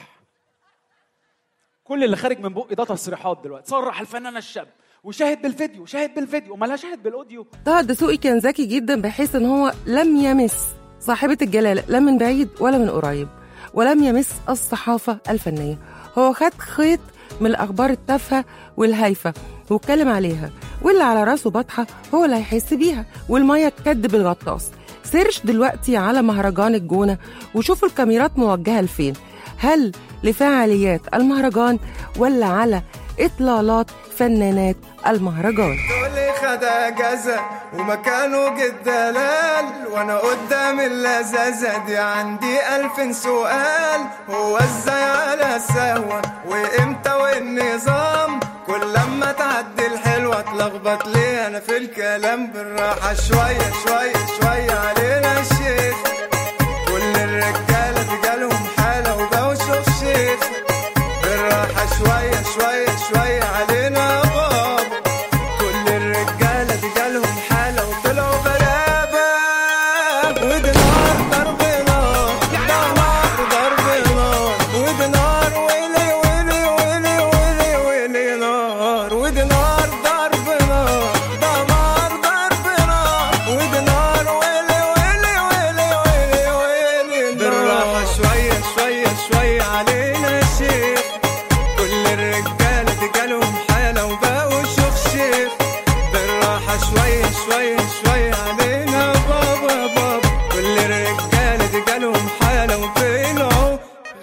S16: كل اللي خارج من بقي ده تصريحات دلوقتي. صرح الفنان الشاب وشاهد بالفيديو، شاهد بالفيديو، وما لا شاهد بالاوديو.
S3: طه الدسوقي كان ذكي جدا بحيث ان هو لم يمس صاحبة الجلالة لا من بعيد ولا من قريب، ولم يمس الصحافة الفنية. هو خد خيط من الأخبار التافهة والهايفة واتكلم عليها، واللي على راسه بطحة هو اللي هيحس بيها، والمية تكدب الغطاس. سيرش دلوقتي على مهرجان الجونة وشوفوا الكاميرات موجهة لفين، هل لفعاليات المهرجان ولا على إطلالات فنانات المهرجان.
S17: دولي خد اجازة ومكانه جد دلال، وانا قدام اللذاذة دي عندي 1000 سؤال. هو ازاي على السهوة وامتى والنظام؟ كل لما تعدي الحلوة اتلخبط ليه انا في الكلام؟ بالراحة شوية شوية شوية علينا الشيخ، كل الرجالة دي جالهم حالة وبقوا شوف شيخ. بالراحة شوية شوية شوية علينا بابا، كل الرجالة دي جالهم حالة وطلعوا غلابة. ودي نار ضرب نار، ده نار ضرب نار، ودي نار ويلي ويلي ويلي ويلي ويلي نار. ودي نار ضرب نار، ده نار ضرب نار، ودي نار ويلي ويلي ويلي ويلي ويلي نار. بالراحة شوية شوية شوية علينا شيخ، كل الرجالة دي جالهم حالة وبقوا شوف شيخ. بالراحة شوية شوية شوية علينا بابا بابا، كل الرجالة دي جالهم حالة وطلعوا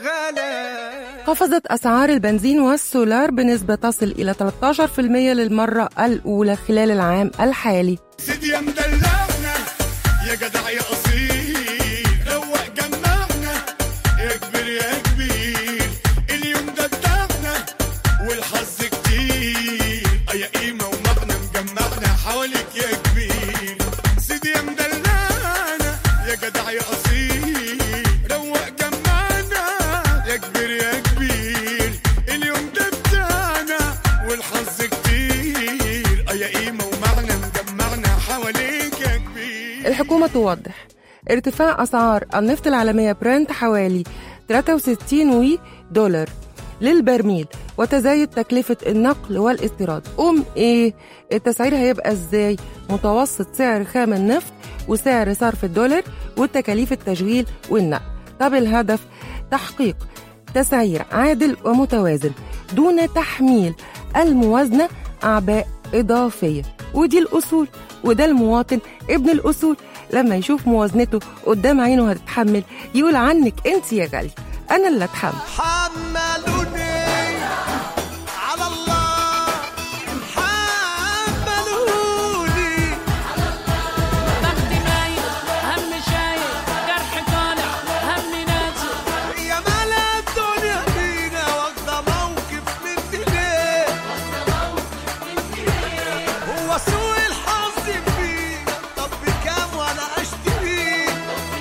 S17: غلا.
S3: قفزت أسعار البنزين والسولار بنسبة تصل إلى 13% للمرة الأولى خلال العام الحالي.
S12: سيدي يا مدلعنا يا جدع يا قصير، روق جمعنا يا كبير يا كبير. اليوم ده بتاعنا والحظ كتير، يا قيمة ومعنى مجمعنا حواليك يا كبير. سيدي يا مدلعنا يا جدع يا قصير، روق جمعنا يا كبير يا كبير. اليوم ده بتاعنا والحظ كتير، يا قيمة ومعنى مجمعنا حواليك يا كبير.
S3: الحكومة توضح ارتفاع أسعار النفط العالمية برنت حوالي $63 للبرميل، وتزايد تكلفة النقل والاستيراد. إيه التسعير هيبقى إزاي؟ متوسط سعر خام النفط وسعر صرف الدولار وتكاليف التشغيل والنقل. طب الهدف تحقيق تسعير عادل ومتوازن دون تحميل الموازنة أعباء إضافية، ودي الأصول. وده المواطن ابن الأصول لما يشوف موازنته قدام عينه هتتحمل يقول عنك انت يا غالي أنا اللي أتحمل.
S1: حملوني على الله، حملوني
S2: بخت مايل هم شايل جرح طالع هم نازل،
S1: يا ملا الدنيا بينا واخدة موقف من ليه، هو سوء الحظ فينا، طب بكام وانا اشتريه،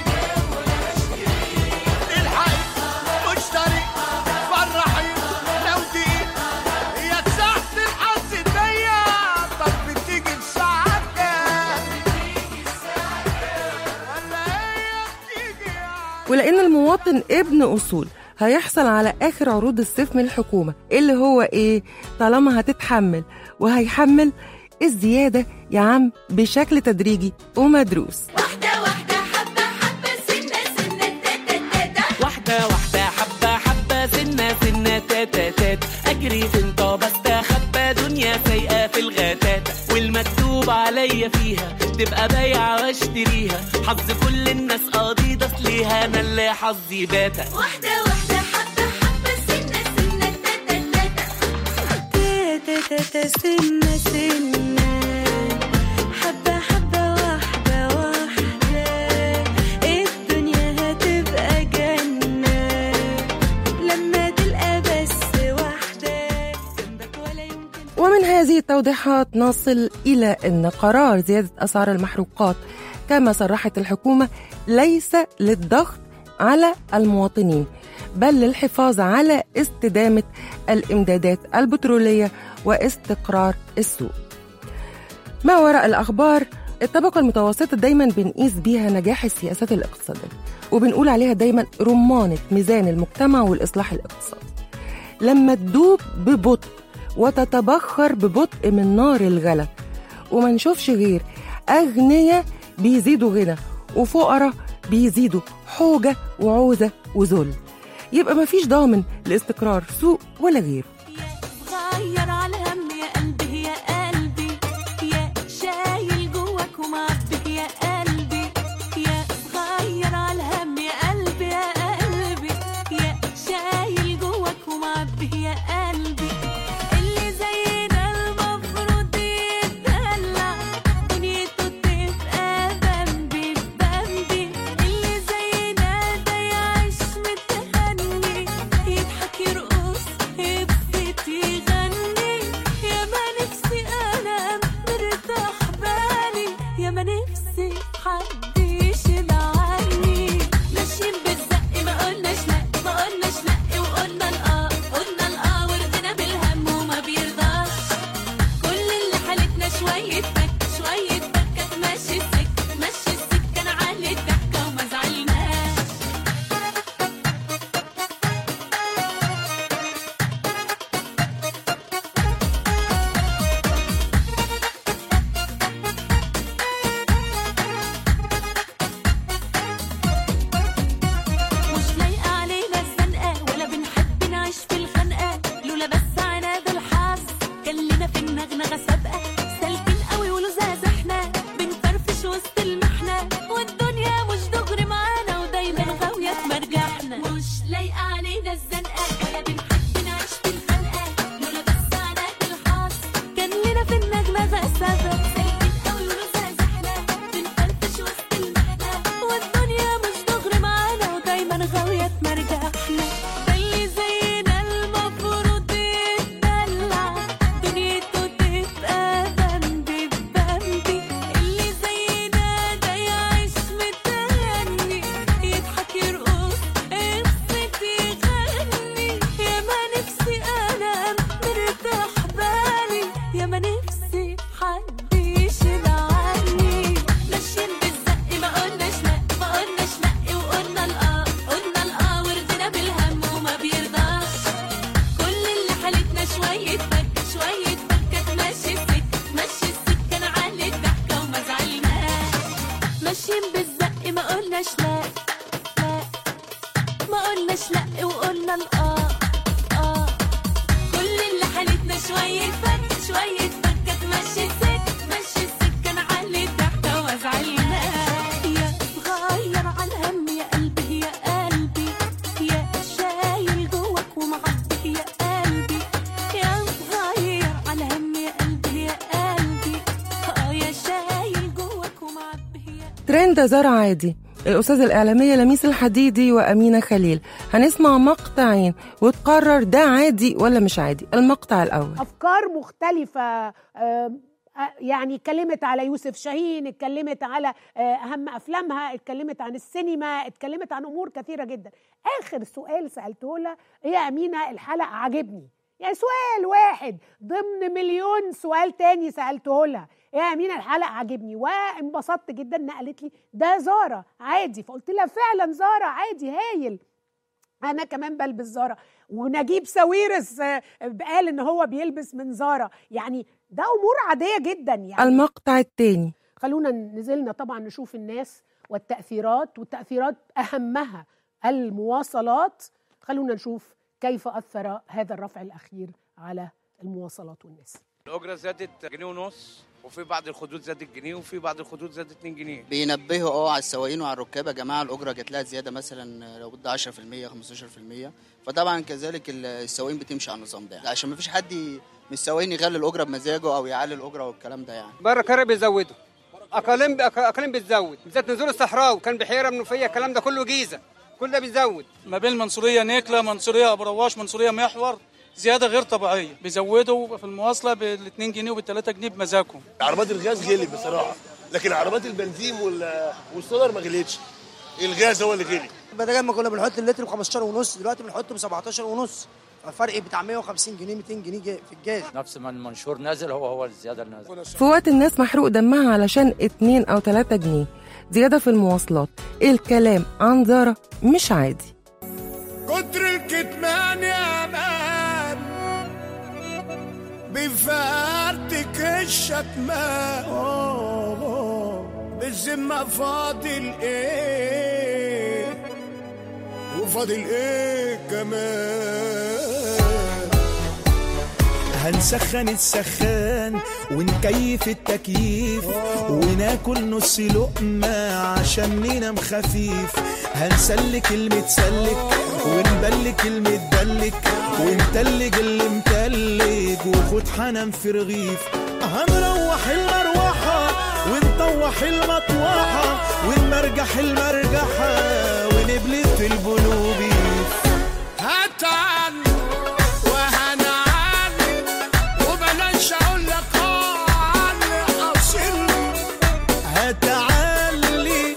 S1: الحق مشتري فرحي لو دقيق، هي تحت الحظ الضيق، طب بتيجي بساعتها ولا هي بتيجي
S3: ولأن المواطن ابن أصول هيحصل على آخر عروض الصيف من الحكومة اللي هو إيه؟ طالما هتتحمل وهيحمل الزيادة يا عم بشكل تدريجي ومدروس.
S2: واحدة واحدة حبة حبة سنة سنة تاتا، أجري سنطة بستخبى دنيا سايقة في الغتاتة، والمكتوب عليا فيها تبقى بايعة واشتريها، حظ كل الناس قضيضة ليها أنا اللي حظي باتا.
S11: واحدة واحدة حبة حبة سنة تاتا سنة حبة حبة واحدة واحدة، الدنيا هتبقى جنة لما تلقى بس واحدة جنبك ولا يمكن.
S3: ومن هذه التوضيحات نصل إلى أن قرار زيادة أسعار المحروقات كما صرحت الحكومة ليس للضغط على المواطنين بل للحفاظ على استدامة الإمدادات البترولية واستقرار السوق. ما وراء الأخبار، الطبقة المتوسطة دايما بنقيس بيها نجاح السياسات الاقتصادية وبنقول عليها دايما رمانة ميزان المجتمع والإصلاح الاقتصادي. لما تدوب ببطء وتتبخر ببطء من نار الغلا وما نشوفش غير أغنياء بيزيدوا غنى وفقراء بيزيدوا حوجة وعوزة وذل، يبقى مفيش ضامن لاستقرار سوق ولا غيره.
S11: غير على الهم يا قلبي يا قلبي، يا شايل جواك ومعبي يا قلبي، يا غير على الهم يا قلبي يا قلبي، يا شايل جواك ومعبي يا قلبي، اللي زينا المفروض يتدلع دنيته تبقى بمبي بمبي، اللي زينا ده يعيش متهني يضحك يرقص يبسط شوية فك شوية فكة تمشي السك مشي السكة نعلي الضحكة وازعلنا يا صغير عالهم يا قلبي يا قلبي يا شايل جواك ومعبي يا قلبي يا صغير عالهم يا قلبي يا قلبي يا شايل جواك ومعبي.
S3: ترند زار عادي، الأستاذة الإعلامية لميس الحديدي وأمينة خليل. هنسمع مقطعين وتقرر ده عادي ولا مش عادي. المقطع الأول:
S4: أفكار مختلفة، يعني اتكلمت على يوسف شاهين، اتكلمت على أهم أفلامها، اتكلمت عن السينما، اتكلمت عن أمور كثيرة جدا. آخر سؤال سألته لها: يا أمينة الحلقة عجبني، يعني سؤال واحد ضمن مليون سؤال تاني سألته لها. يا أمينة الحلقة عجبني، وانبسطت جدا إنها قالت لي ده زارة عادي. فقلت لها فعلا زارة عادي هايل، أنا كمان بلبس زارة، ونجيب ساويرس قال إن هو بيلبس من زارة، يعني ده أمور عادية جدا. يعني
S3: المقطع الثاني:
S4: خلونا نزلنا طبعا نشوف الناس والتأثيرات، والتأثيرات أهمها المواصلات. خلونا نشوف كيف أثر هذا الرفع الأخير على المواصلات والناس.
S18: الأجرة زادت 1.5 جنيه، وفي بعض الخطوط زادت جنيه، وفي بعض الخطوط زادت 2 جنيه.
S19: بينبهوا على السواقين وعلى الركاب: يا جماعه الاجره جات لها زياده مثلا لو بد 10% 15%. فطبعا كذلك السواقين بتمشي على النظام ده عشان ما فيش حد من السواقين يغلي الاجره بمزاجه او يعلي الاجره والكلام ده. يعني
S20: بره كره بيزودوا، اقاليم بتزود، بالذات نزول الصحراوي كان بحيره منوفيه، الكلام ده كله جيزه، كل ده بيزود.
S21: ما بين المنصوريه نيكلا، منصوريه ابو رواش، منصوريه محور، زياده غير طبيعيه. بيزودوا في المواصله بال2 جنيه وبال3 جنيه بمزاجهم.
S22: عربات الغاز غلي بصراحه، لكن عربات البنزين والسولار ما غليتش، الغاز هو اللي غلي.
S23: بدل ما كنا بنحط اللتر ب 15.5 دلوقتي بنحطه ب 17.5، الفرق بتاع 150 جنيه 200 جنيه في الجاز.
S24: نفس ما المنشور نازل هو الزياده اللي نازل.
S3: في وقت الناس محروق دمها علشان 2 أو 3 جنيه زيادة في المواصلات، الكلام عن زارة مش عادي.
S1: كتر الكتمان يا مان بفارتك الشتمان، بالذمة فاضل ايه وفاضل ايه كمان. هنسخن السخان ونكيف التكييف وناكل نص لقمة عشان ننام خفيف. هنسلك المتسلك ونبلك المتدلك ونتلج اللي متلج وخد حنان في رغيف. هنروح المروحة ونطوح المطوحة ونمرجح المرجحة ونبلت البلوبيف. هتعن وهنعن وبلاش اقول لك عن اصل. هتعلي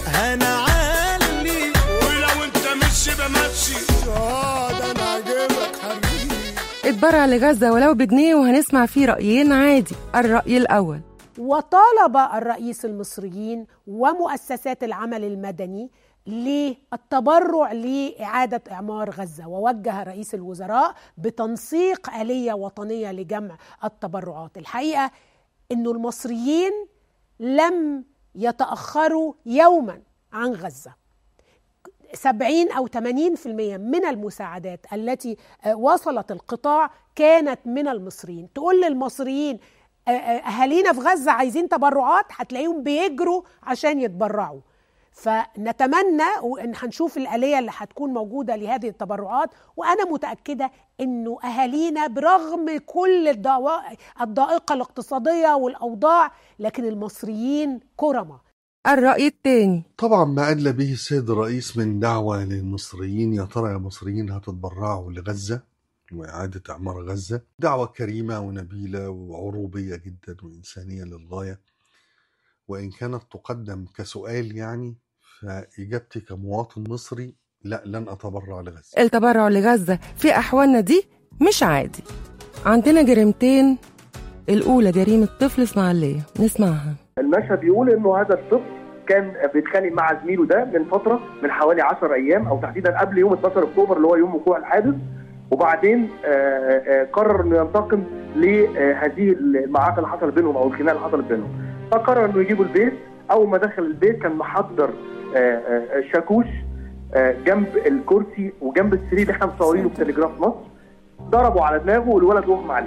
S1: هنعلي ولو انت مش بمشي ده انا عاجبك حبيبي.
S3: اتبرع لغزة ولو بجنيه، وهنسمع فيه رأيين عادي. الرأي الأول:
S4: وطالب الرئيس المصريين ومؤسسات العمل المدني للتبرع لإعادة إعمار غزة، ووجه رئيس الوزراء بتنسيق آلية وطنية لجمع التبرعات. الحقيقة إنه المصريين لم يتأخروا يوما عن غزة. 70 أو 80% من المساعدات التي وصلت القطاع كانت من المصريين. تقول للمصريين أهالينا في غزة عايزين تبرعات، هتلاقيهم بيجروا عشان يتبرعوا. فنتمنى وإن هنشوف الآلية اللي هتكون موجودة لهذه التبرعات، وأنا متأكدة إنه أهالينا برغم كل الضائقة الاقتصادية والأوضاع لكن المصريين كرمة.
S3: الرأي الثاني:
S29: طبعا ما أدلى به السيد الرئيس من دعوة للمصريين. يا ترى يا مصريين هتتبرعوا لغزة وإعادة إعمار غزة؟ دعوة كريمة ونبيلة وعروبية جدا وإنسانية للغاية، وإن كانت تقدم كسؤال يعني فإجابتي كمواطن مصري لا، لن أتبرع لغزة.
S3: التبرع لغزة في أحوالنا دي مش عادي. عندنا جريمتين، الأولى جريمة طفل إسماعيلية، نسمعها.
S30: المشهد بيقول إنه هذا الطفل كان بيتخانق مع زميله ده من فترة، من حوالي 10 أيام أو تحديدا قبل يوم 12 أكتوبر اللي هو يوم وقوع الحادث، وبعدين قرر إنه ينتقم لهذه المعركة اللي حصلت بينهم أو الخناقة اللي حصلت بينهم. فقرر إنه يجيبوا البيت. أول ما دخل البيت كان محضر شاكوش جنب الكرسي وجنب السرير اللي احنا مصورينه في تلجراف مصر. ضربوا على دماغه والولد اغمى عليه.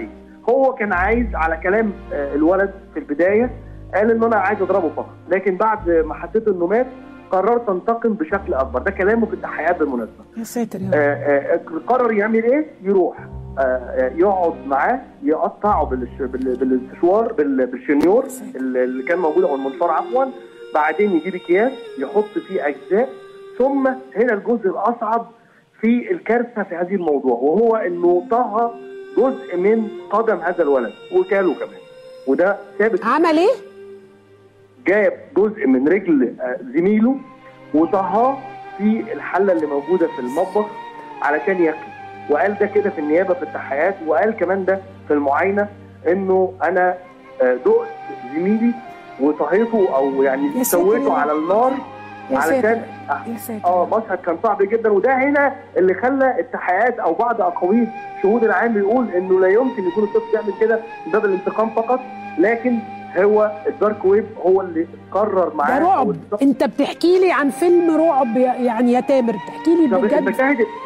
S30: هو كان عايز على كلام الولد في البدايه، قال ان انا عايز اضربه فقط، لكن بعد ما حسيت انه مات قررت انتقم بشكل اكبر. ده كلامه في التحقيقات بالمناسبه.
S4: يا ساتر يا رب.
S30: قرر يعمل ايه؟ يروح يقعد معاه يقطعه بالسشوار بالشنيور اللي كان موجود او المنشار عفوا، بعدين يجيب اكياس يحط فيه اجزاء. ثم هنا الجزء الاصعب في الكارثه في هذه الموضوع، وهو انه طه جزء من قدم هذا الولد وكاله كمان، وده ثابت.
S4: عمل ايه؟
S30: جاب جزء من رجل زميله وطهاه في الحله اللي موجوده في المطبخ علشان ياكل، وقال ده كده في النيابه في التحقيقات، وقال كمان ده في المعاينه انه انا دقت زميلي وطهيته او يعني سويته على النار علشان مشهد كان صعب جدا. وده هنا اللي خلى التحقيقات او بعض اقاويل شهود العام يقول انه لا يمكن يكون الطفل يعمل كده من باب الانتقام فقط، لكن هو الدارك ويب هو اللي قرر معاه.
S4: ده رعب. انت بتحكي لي عن فيلم رعب يعني يا تامر، بتحكي لي بجد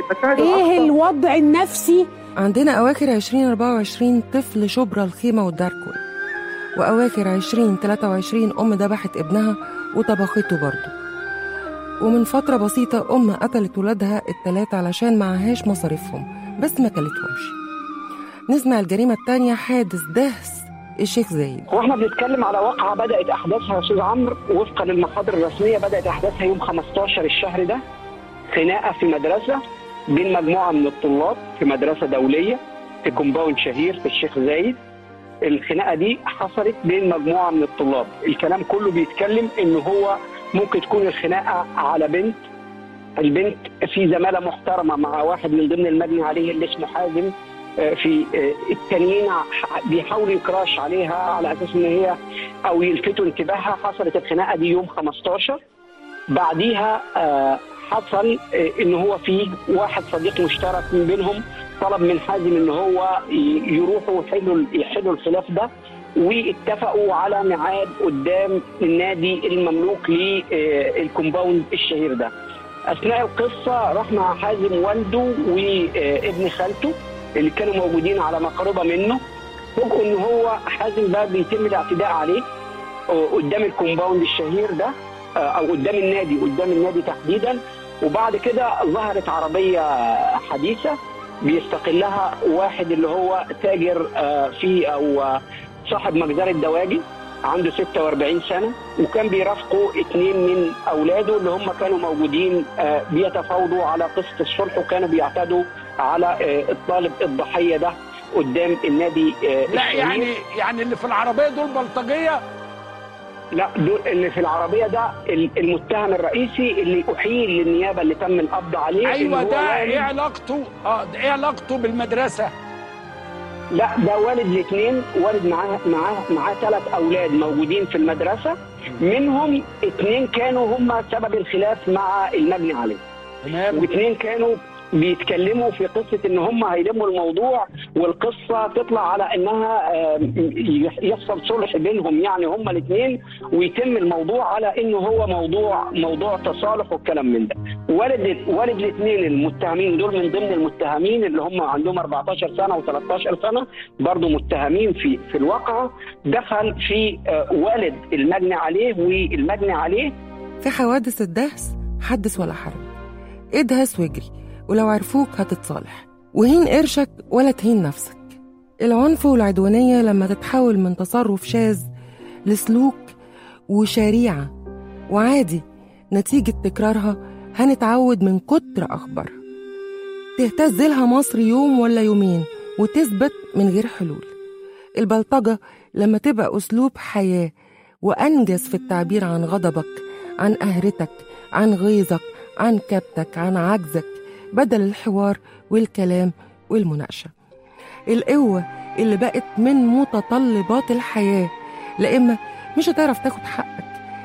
S4: ايه الوضع النفسي.
S3: عندنا اواخر 2024 طفل شبرا الخيمه والدارك ويب، واواخر 2023 ام ذبحت ابنها وطبخته برضه، ومن فتره بسيطه ام قتلت ولادها الثلاثه علشان معهاش مصاريفهم بس ما كلتهمش. نسمع الجريمه الثانيه، حادث دهس الشيخ زايد.
S5: هو احنا بنتكلم على واقعه بدات احداثها يا استاذ عمرو وفقا للمصادر الرسميه، بدات احداثها يوم 15 الشهر ده، خناقه في مدرسه بين مجموعه من الطلاب في مدرسه دوليه في كومباوند شهير في الشيخ زايد. الخناقه دي حصلت بين مجموعه من الطلاب، الكلام كله بيتكلم ان هو ممكن تكون الخناقه على بنت، البنت في زماله محترمه مع واحد من ضمن المجني عليه اللي اسمه حازم، في التانيين بيحاولوا يكراش عليها على اساس ان هي او يلفتوا انتباهها. حصلت الخناقه دي يوم 15. بعديها حصل ان هو في واحد صديق مشترك من بينهم طلب من حازم ان هو يروحوا يحلوا الخلاف ده، واتفقوا على ميعاد قدام النادي المملوك للكومباوند الشهير ده. اثناء القصه راح مع حازم والده وابن خالته اللي كانوا موجودين على مقربه منه، فوجئوا ان هو حازم بقى بيتم الاعتداء عليه قدام الكومباوند الشهير ده او قدام النادي تحديدا. وبعد كده ظهرت عربيه حديثه بيستقلها واحد اللي هو تاجر في او صاحب مجزرة دواجن عنده 46 سنة، وكان بيرافقوا 2 من أولاده اللي هم كانوا موجودين بيتفاوضوا على قصة الصلح، وكانوا بيعتدوا على الطالب الضحية ده قدام النادي.
S6: لا يعني اللي في العربية دول بلطجية؟
S5: لا، دول اللي في العربية ده المتهم الرئيسي اللي أحيل للنيابة اللي تم القبض عليه.
S6: أيوة، ده إيه علاقته؟ إيه علاقته بالمدرسة؟
S5: لا، ده والد الاثنين، والد معاه 3 أولاد موجودين في المدرسة، منهم 2 كانوا هم سبب الخلاف مع المجني عليه، و2 كانوا بيتكلموا في قصة ان هم هيلموا الموضوع والقصة تطلع على انها يحصل صلح بينهم، يعني هم الاثنين، ويتم الموضوع على انه هو موضوع تصالح والكلام من ده. والد الاثنين المتهمين دول من ضمن المتهمين اللي هم عندهم 14 سنة و13 سنة برضو متهمين في الواقعة. دخل في والد المجني عليه والمجني عليه.
S3: في حوادث الدهس حدث ولا حرج، ادهس واجري، ولو عرفوك هتتصالح، وهين قرشك ولا تهين نفسك. العنف والعدوانية لما تتحول من تصرف شاذ لسلوك وشريعة وعادي نتيجة تكرارها هنتعود من كتر أخبارها، تهتز لها مصر يوم ولا يومين وتثبت من غير حلول. البلطجة لما تبقى أسلوب حياة وأنجز في التعبير عن غضبك، عن قهرتك، عن غيظك، عن كبتك، عن عجزك، بدل الحوار والكلام والمناقشة. القوة اللي بقت من متطلبات الحياة، لإما مش هتعرف تاخد حقك،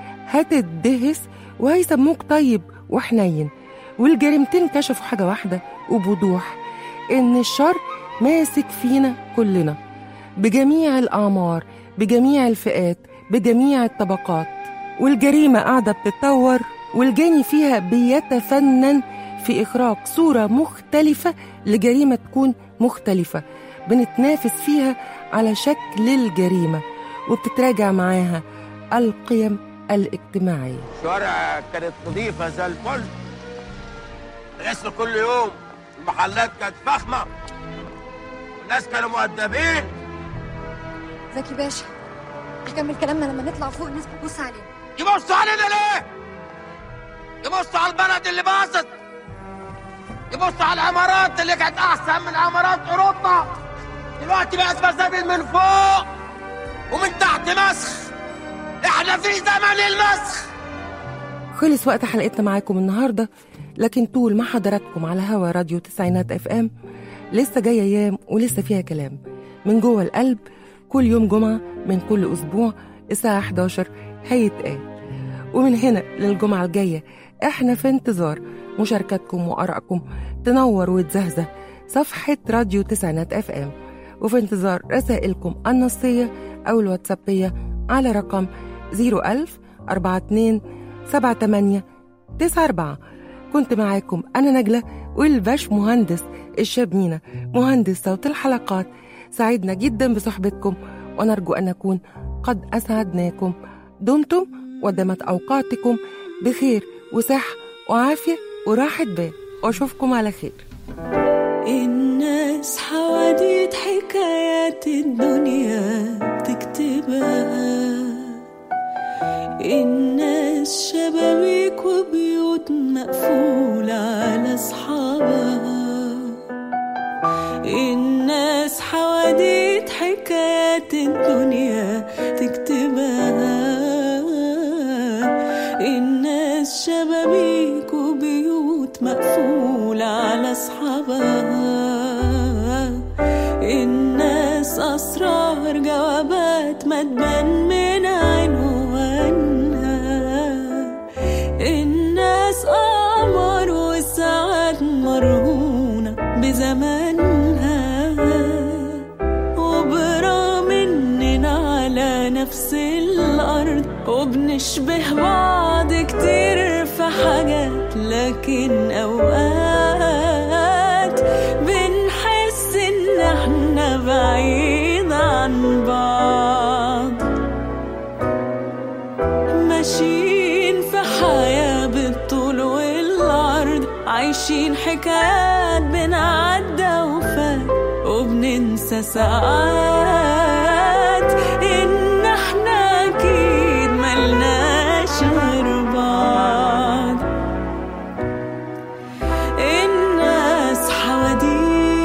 S3: هتدهس وهيسموك طيب وحنين. والجريمتين كشفوا حاجة واحدة وبوضوح، إن الشر ماسك فينا كلنا بجميع الأعمار، بجميع الفئات، بجميع الطبقات. والجريمة قاعدة بتتطور، والجاني فيها بيتفنن في إخراج صورة مختلفة لجريمة تكون مختلفة، بنتنافس فيها على شكل الجريمة، وبتتراجع معاها القيم الاجتماعية.
S7: الشوارع كانت نظيفة زي الفل، غسل كل يوم، المحلات كانت فخمة، الناس كانوا مؤدبين.
S8: زكي باشا نكمل كلامنا لما نطلع فوق الناس بتبص علينا.
S7: يبصوا علينا ليه؟ يبصوا على البلد اللي باظت، يبصوا على العمارات اللي كانت أحسن من عمارات أوروبا، دلوقتي بقت مسابل من فوق ومن تحت مسخ. احنا في زمن المسخ.
S3: خلص وقت حلقتنا معاكم النهاردة، لكن طول ما حضراتكم على هوا راديو تسعينات FM لسه جاية أيام ولسه فيها كلام من جوه القلب. كل يوم جمعة من كل أسبوع الساعة 11 هيتقال. ومن هنا للجمعة الجاية احنا في انتظار مشاركاتكم وآرائكم تنور وتزهزه صفحة راديو تسعينات FM، وفي انتظار رسائلكم النصية أو الواتسابية على رقم 010427894. كنت معاكم أنا نجلة والباش مهندس الشبنينة مهندس صوت الحلقات. سعدنا جدا بصحبتكم ونرجو أن نكون قد أسعدناكم. دمتم ودمت أوقاتكم بخير وصحة وعافية وراحة بال، وأشوفكم على خير.
S11: الناس حواديت حكايات الدنيا بتكتبها، الناس شبابيك وبيوت مقفولة على أصحابها، الناس حواديت حكايات الدنيا تكتبها، الناس شبابيك وبيوت مقفولة على أصحابها، الناس أسرار جوابات ما تبان من عنوانها، الناس قمر وساعات مرهونة بزمانها، وبرغم إننا على نفس الأرض وبنشبه بعض كتير في حاجات، لكن أوقات بنحس إن احنا بعيد عن بعض، ماشيين في حياة بالطول والعرض، عايشين حكايات بنعدى وفات وبننسى ساعات إن احنا أكيد ملناش غير بعض. الناس حواديت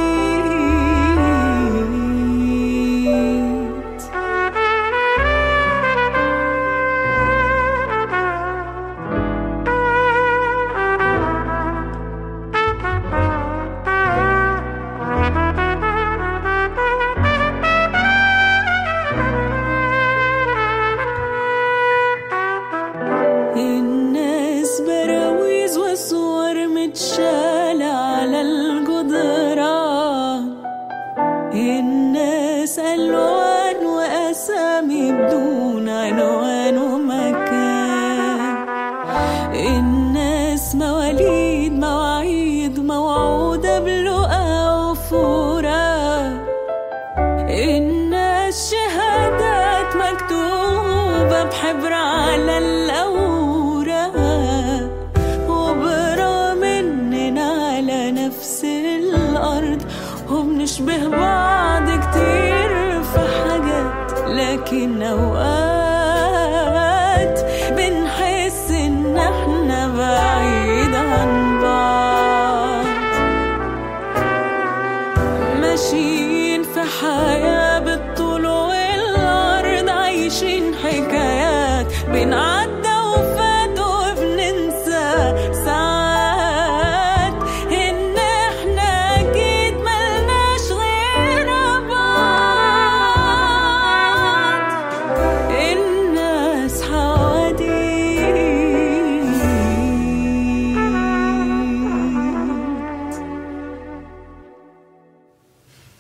S11: بحبر على الأوراق، وبرغم إننا على نفس الأرض وبنشبه بعض كتير في حاجات، لكن أوقات بنحس إن احنا بعيد عن بعض، ماشيين في حاجة